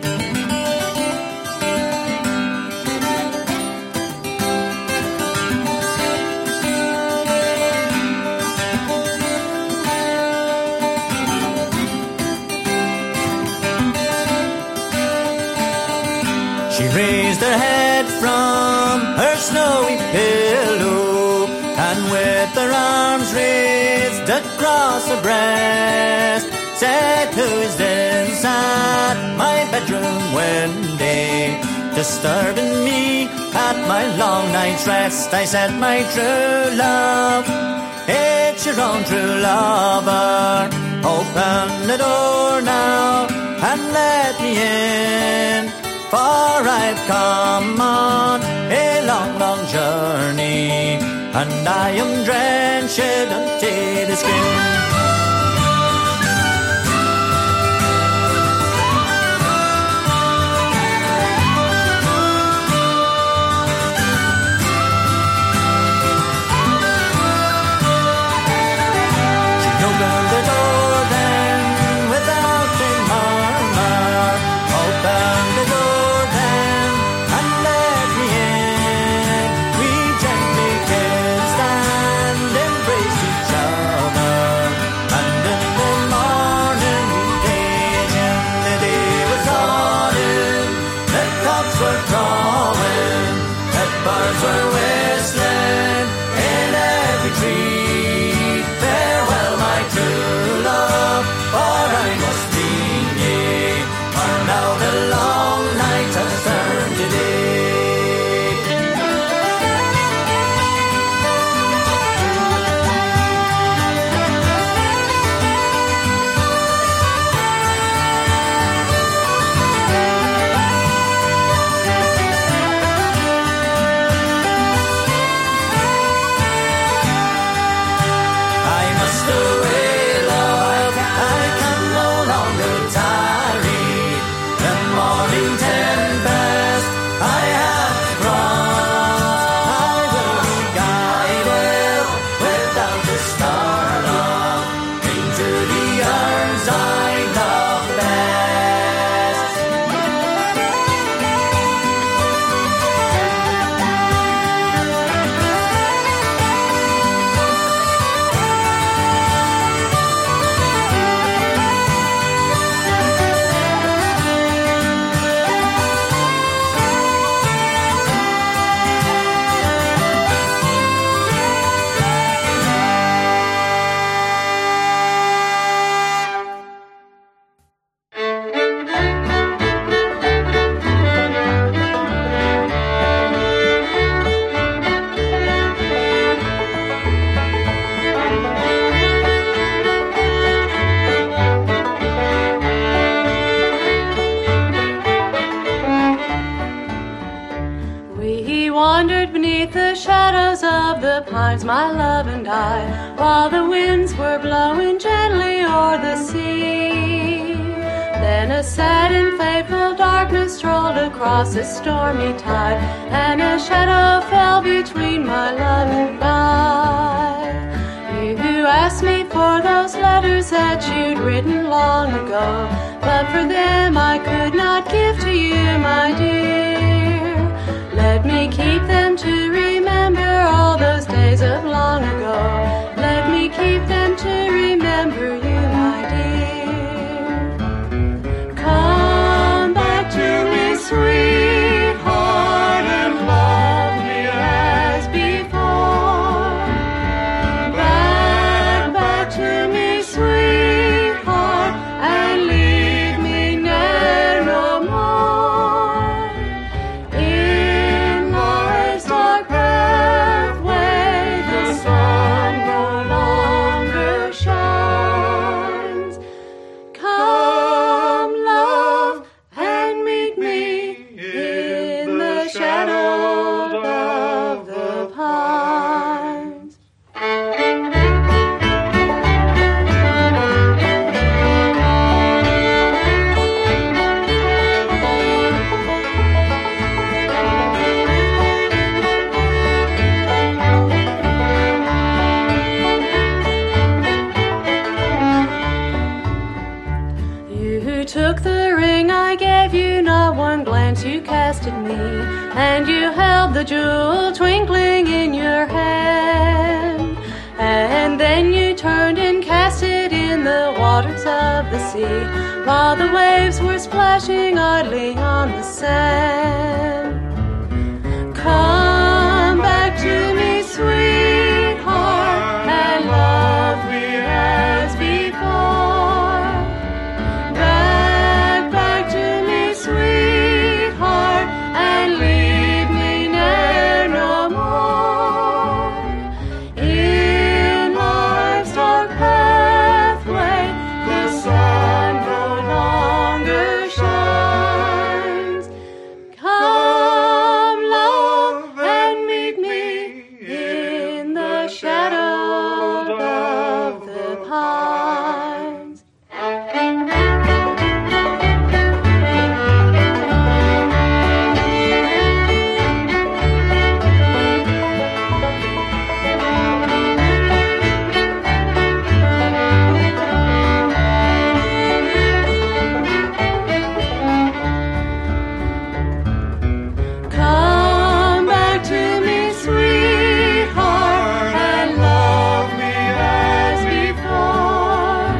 She raised her head from her snowy pillow, and with her arms raised across her breast, said, who is this at my bedroom window, disturbing me at my long night's rest? I said, my true love, it's your own true lover. Open the door now and let me in, for I've come on a long, long journey, and I am drenched unto the skin. She opened the door then without a murmur, opened the door then and let me in. We gently kissed and embraced each other, and in the morning we played in. The day was autumn, the cocks were crowing, the birds were whistling in every tree. Farewell, my true love, for I must leave ye, for now the long night has turned to day. I must away, love, I can no longer tarry. The morning tempest I have to cross. I will be guided without a star, love, into the arms I love best. We wandered beneath the shadows of the pines, my love and I, while the winds were blowing gently o'er the sea. Then a sad and fateful darkness strolled across the stormy tide, and a shadow fell between my love and I. You asked asked me for those letters that you'd written long ago, but for them I could not give to you, my dear. Let me keep them to remember all those days of long ago. Let me keep them to remember you, my dear. Come back to me, sweetheart, and love me as before. Back to me, sweetheart, and leave me ne'er no more. In life's dark pathway, the sun no longer shines. Come, love, and meet me in the shadow of the pines. You took the ring I gave you, not one glance you cast at me, and you held the jewel twinkling in your hand. And then you turned and cast it in the waters of the sea, while the waves were splashing idly on the sand. Come back to me, sweetheart, and love me as before. Back to me, sweetheart, and leave me ne'er no more. In life's dark pathway, the sun no longer shines. Come, love, and meet me in the shadow of the pines. Come back to me, sweetheart, and love me as before.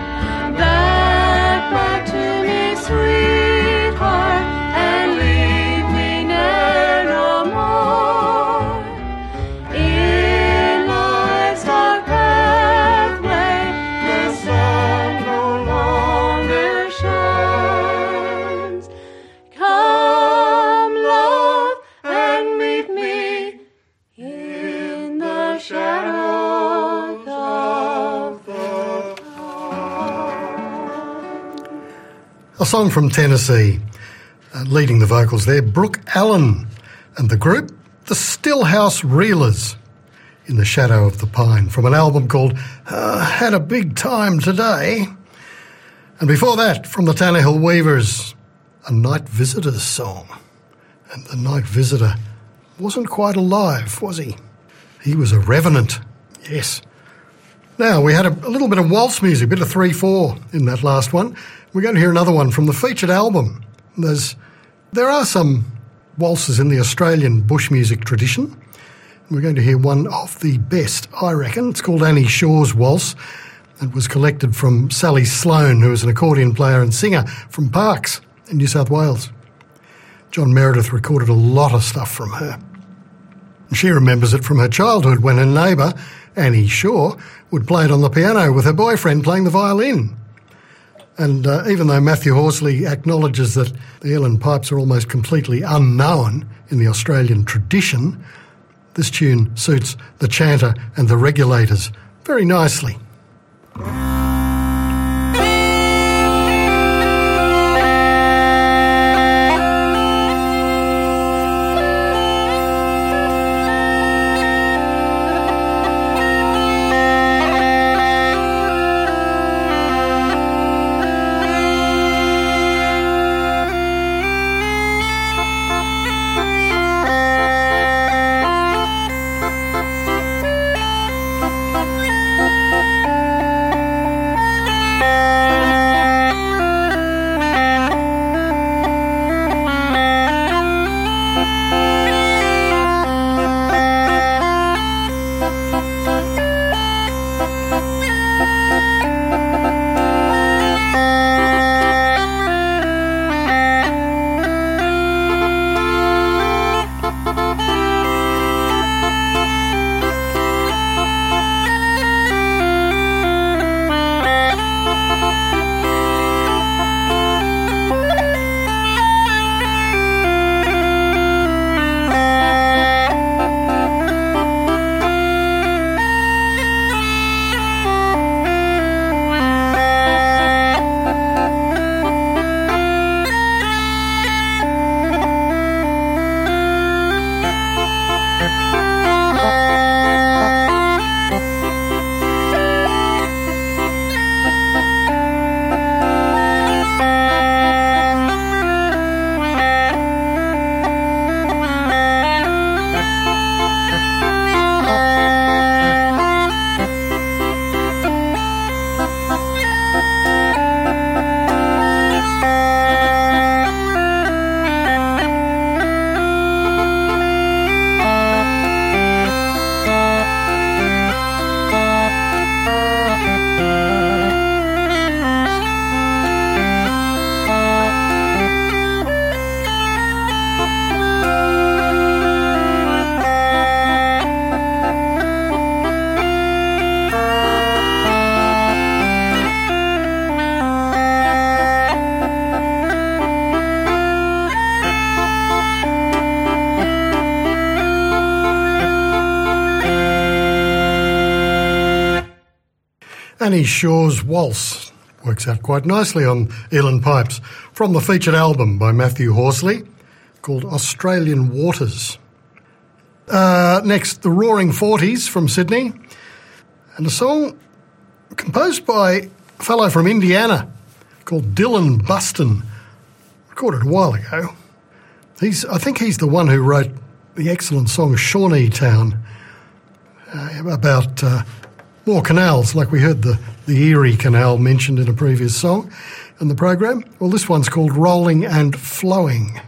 Back to me, sweetheart, and leave me ne'er no more. In life's dark pathway, the sun no longer shines. Come, love, and meet me in the shadow of the A song from Tennessee. Leading the vocals there, Brooke Allen, and the group, the Stillhouse Reelers, in the Shadow of the Pine, from an album called Had a Big Time Today. And before that, from the Tannahill Weavers, a Night Visitor's song. And the Night Visitor wasn't quite alive, was he? He was a revenant, yes. Now, we had a little bit of waltz music, a bit of 3/4 in that last one. We're going to hear another one from the featured album. There are some waltzes in the Australian bush music tradition. We're going to hear one of the best, I reckon. It's called Annie Shaw's Waltz. It was collected from Sally Sloan, who was an accordion player and singer from Parkes in New South Wales. John Meredith recorded a lot of stuff from her. She remembers it from her childhood when her neighbour, Annie Shaw, would play it on the piano with her boyfriend playing the violin. And even though Matthew Horsley acknowledges that the Ellen pipes are almost completely unknown in the Australian tradition, this tune suits the chanter and the regulators very nicely. Annie Shaw's Waltz works out quite nicely on Elan Pipes from the featured album by Matthew Horsley called Australian Waters. Next, the Roaring Forties from Sydney, and a song composed by a fellow from Indiana called Dylan Buston, recorded a while ago. I think he's the one who wrote the excellent song Shawnee Town about more canals, like we heard the Erie Canal mentioned in a previous song in the program. Well, this one's called Rolling and Flowing.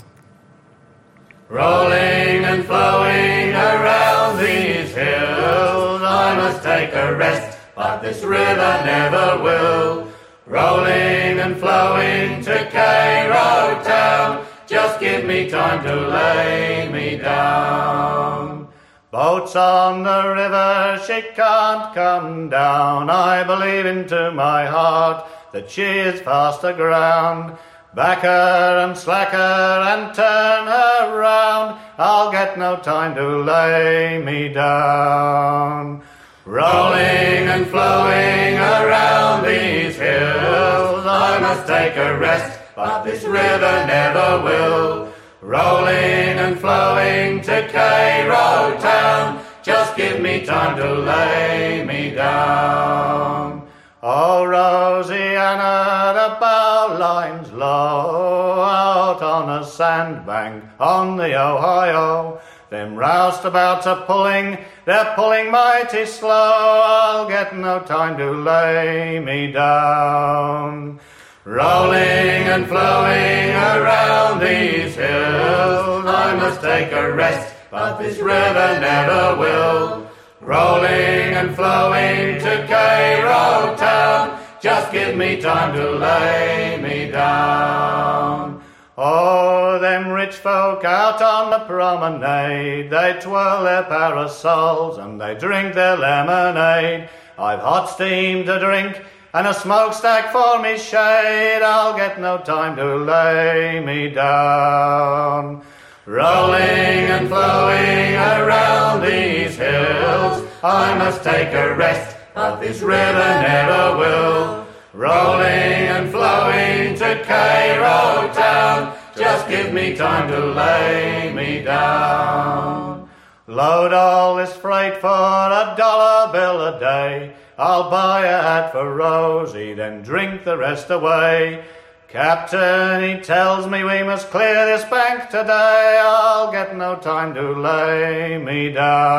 Rolling and flowing around these hills, I must take a rest, but this river never will. Rolling and flowing to Cairo town, just give me time to lay me down. Boats on the river, she can't come down. I believe into my heart that she is fast aground. Back her and slack her and turn her round, I'll get no time to lay me down. Rolling and flowing around these hills, I must take a rest, but this river never will. Rolling and flowing to Cairo town, just give me time to lay me down. Oh, Rosianna, the bowline's low, out on a sandbank on the Ohio. Them roustabouts are pulling, they're pulling mighty slow, I'll get no time to lay me down. Rolling and flowing around these hills, I must take a rest, but this river never will. Rolling and flowing to Cairo town, just give me time to lay me down. Oh, them rich folk out on the promenade, they twirl their parasols and they drink their lemonade. I've hot steam to drink and a smokestack for me shade, I'll get no time to lay me down. Rolling and flowing around these hills, I must take a rest, but this river never will. Rolling and flowing to Cairo town, just give me time to lay me down. Load all this freight for $1 bill a day, I'll buy a hat for Rosie, then drink the rest away. Captain, he tells me we must clear this bank today, I'll get no time to lay me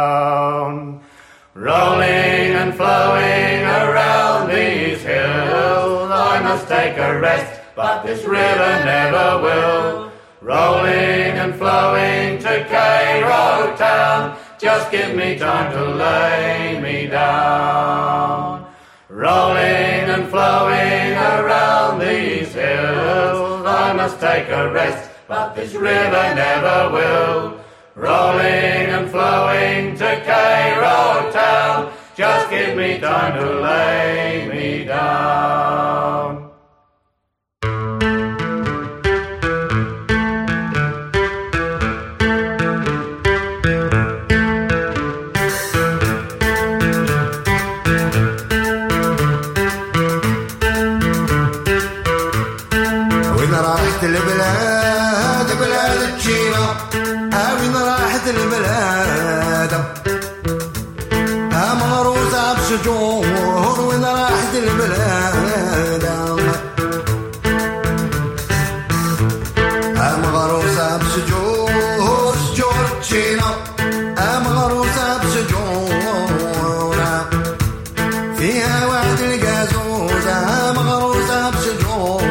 down. Rolling and flowing around these hills, I must take a rest, but this river never will. Rolling and flowing to Cairo town, just give me time to lay me down. Rolling and flowing around these hills, I must take a rest, but this river never will. Rolling and flowing to Cairo town, just give me time to lay me down. البلاد بلاد الجيرة وين راحت البلاد مغروزة بشجور وين راحت البلاد مغروزة بشجور شجور الجيرة مغروزة بشجور فيها وعد القازوزة مغروزة بشجور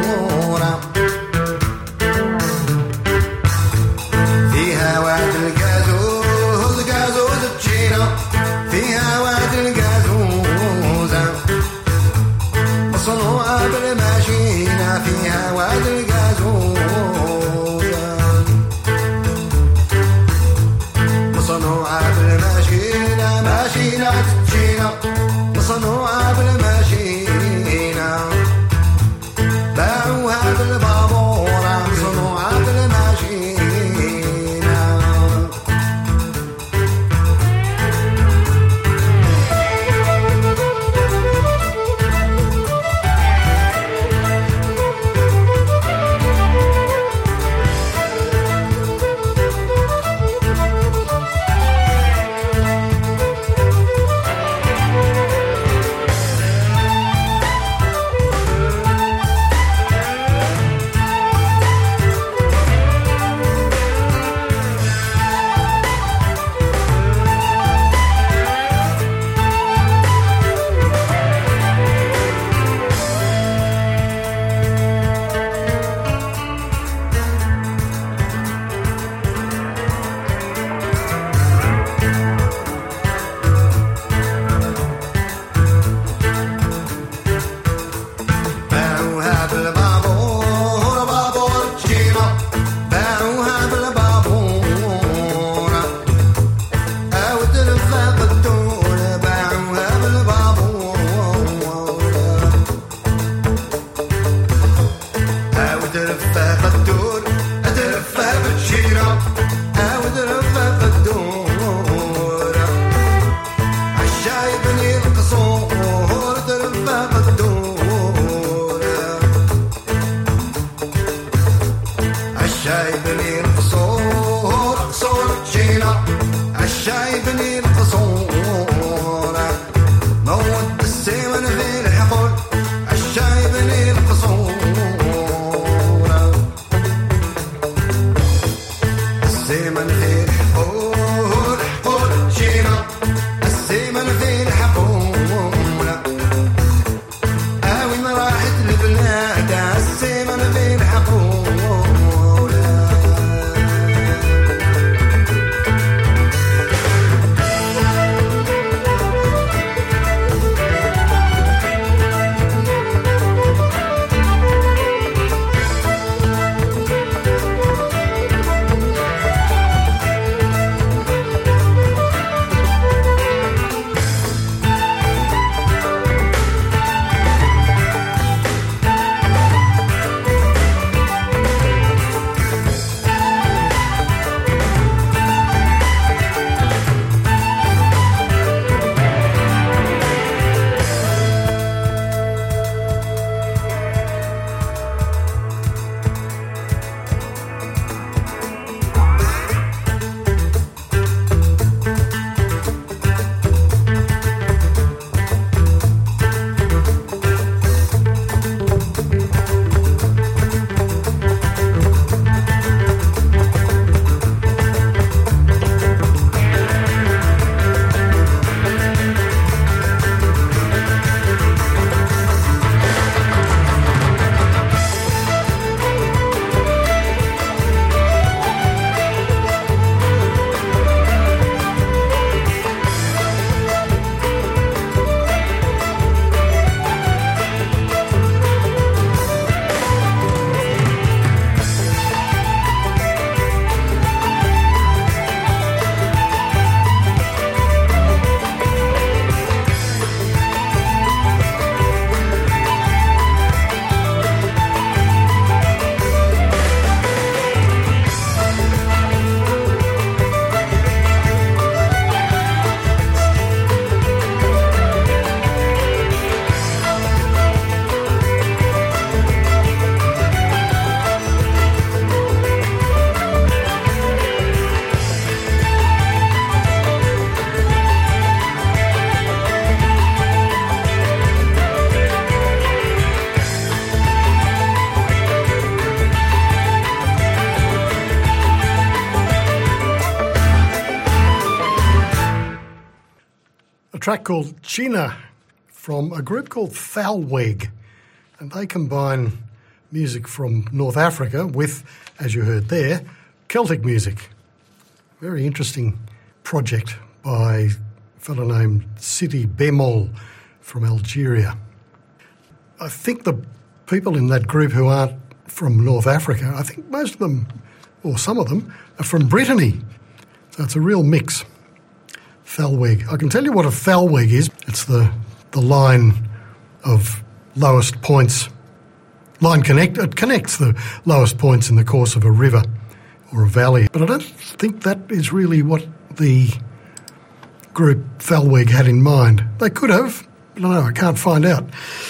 فيها واد القازوزة track called China from a group called Thalweg, and they combine music from North Africa with, as you heard there, Celtic music. Very interesting project by a fellow named Sidi Bemol from Algeria. I think the people in that group who aren't from North Africa, I think most of them, or some of them, are from Brittany. So it's a real mix. Thalweg. I can tell you what a thalweg is. It's the line of lowest points. It connects the lowest points in the course of a river or a valley. But I don't think that is really what the group Thalweg had in mind. They could have, but I can't find out.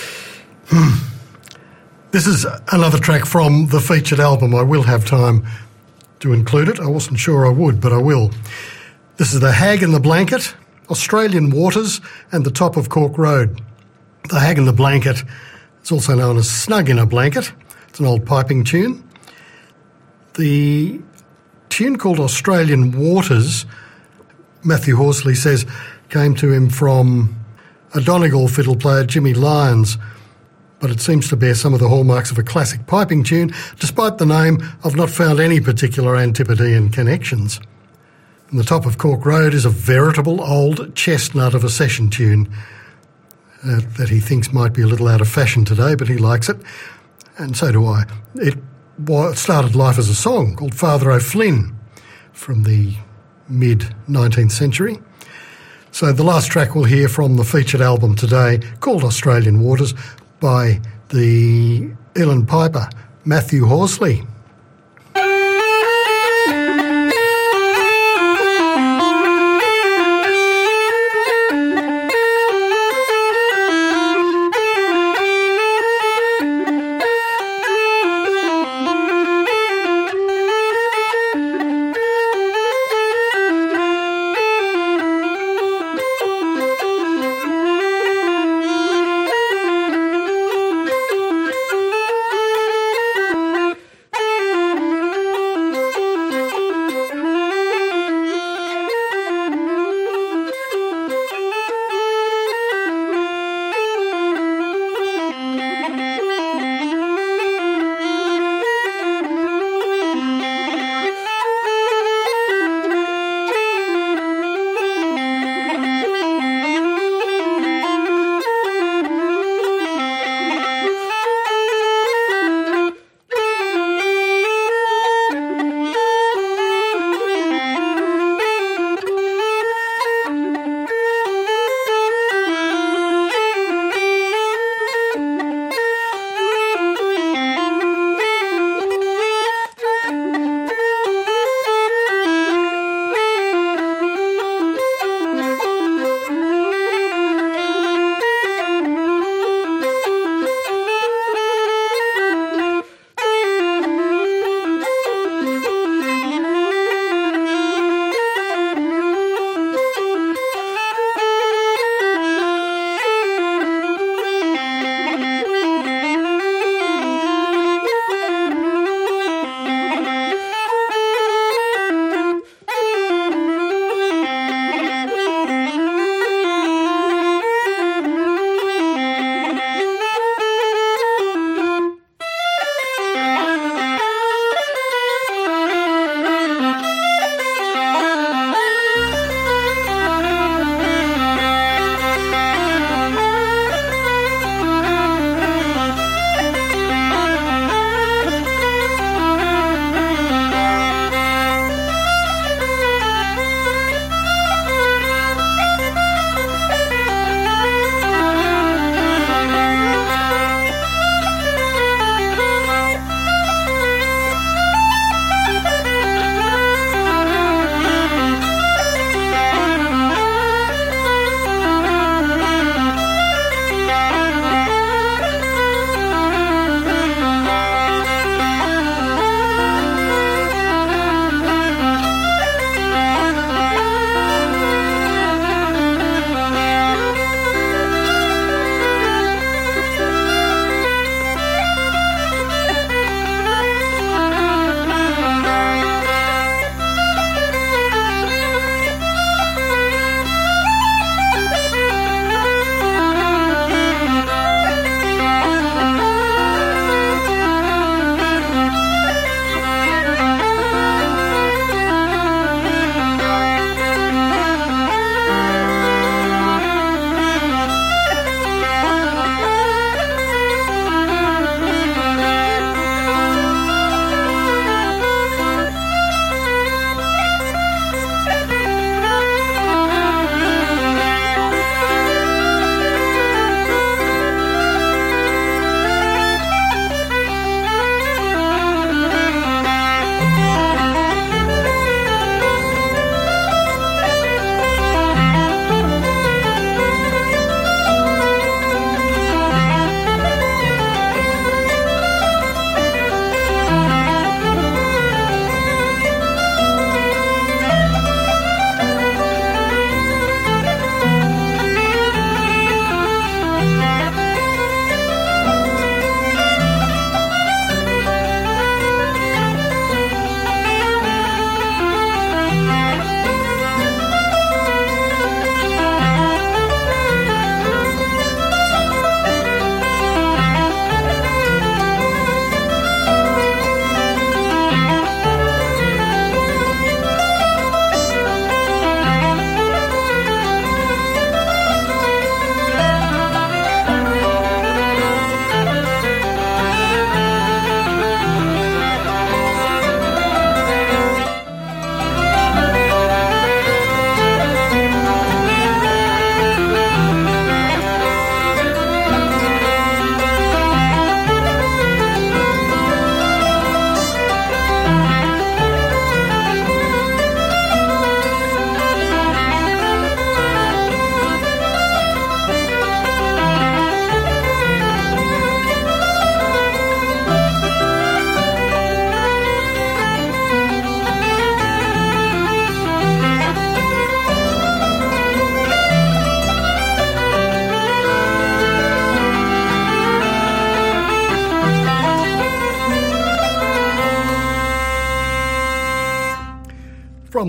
This is another track from the featured album. I will have time to include it. I wasn't sure I would, but I will. This is The Hag in the Blanket, Australian Waters, and The Top of Cork Road. The Hag in the Blanket is also known as Snug in a Blanket. It's an old piping tune. The tune called Australian Waters, Matthew Horsley says, came to him from a Donegal fiddle player, Jimmy Lyons, but it seems to bear some of the hallmarks of a classic piping tune. Despite the name, I've not found any particular Antipodean connections. And The Top of Cork Road is a veritable old chestnut of a session tune that he thinks might be a little out of fashion today, but he likes it, and so do I. It started life as a song called Father O'Flynn from the mid-19th century. So the last track we'll hear from the featured album today, called Australian Waters, by the uilleann piper, Matthew Horsley.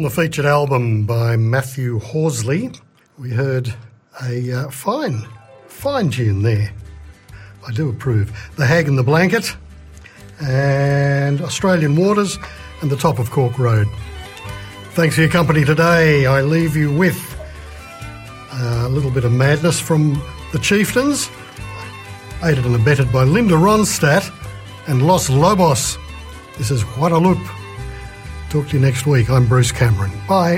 From the featured album by Matthew Horsley, we heard a fine tune there. I do approve. The Hag and the Blanket, and Australian Waters, and The Top of Cork Road. Thanks for your company today. I leave you with a little bit of madness from the Chieftains, aided and abetted by Linda Ronstadt and Los Lobos. This is Guadalupe. Talk to you next week. I'm Bruce Cameron. Bye.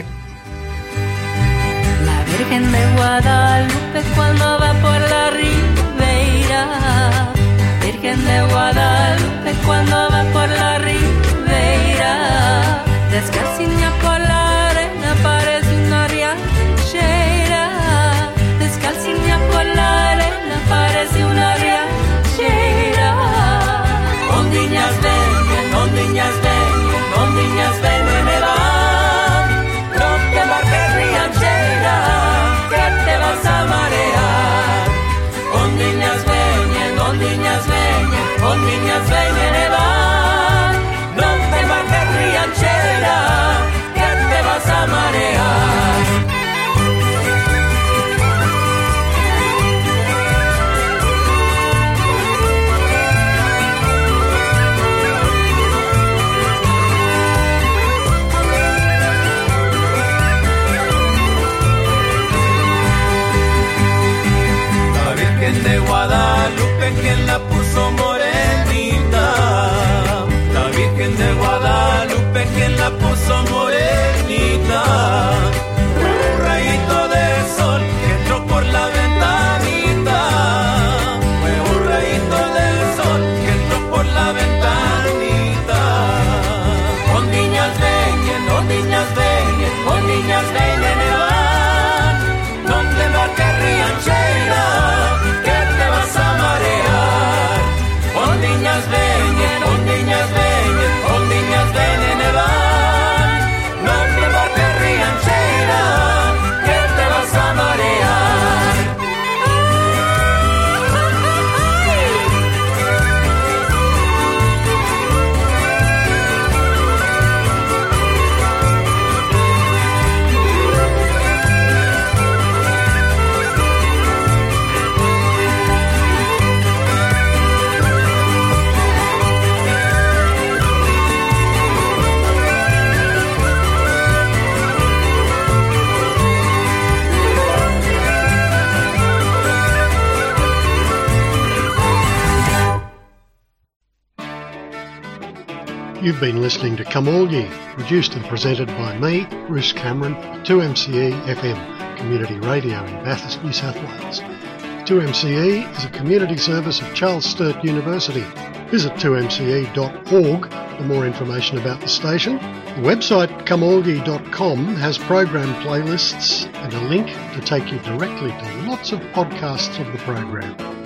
La Virgen de Guadalupe cuando va por la ribeira. Virgen de Guadalupe cuando va por la ribeira. Descalciña por la arena parece una riachera. Descalciña por la arena parece una riachera. Ondiñas ven, ondiñas ven, ondiñas ven en el mar. No te embarques riachera, que te vas a marear. Ondiñas ven, ondiñas ven, ondiñas ven en el mar. No te embarques riachera, que te vas a marear. De Guadalupe, quien la puso morenita. La Virgen de Guadalupe, quien la puso morenita. Un rayito de sol que entró por la ventanita. Fue un rayito de sol que entró por la ventanita. Ondiñas ven, ondiñas ven, ondiñas ven en el mar. Donde marca rianchera, ondiñas ven, ondiñas ven, ondiñas ven en el mar. No te embarques rianchera, que te vas a marear. You've been listening to Come All Ye, produced and presented by me, Bruce Cameron, 2MCE FM, community radio in Bathurst, New South Wales. 2MCE is a community service of Charles Sturt University. Visit 2mce.org for more information about the station. The website comeallye.com has program playlists and a link to take you directly to lots of podcasts of the program.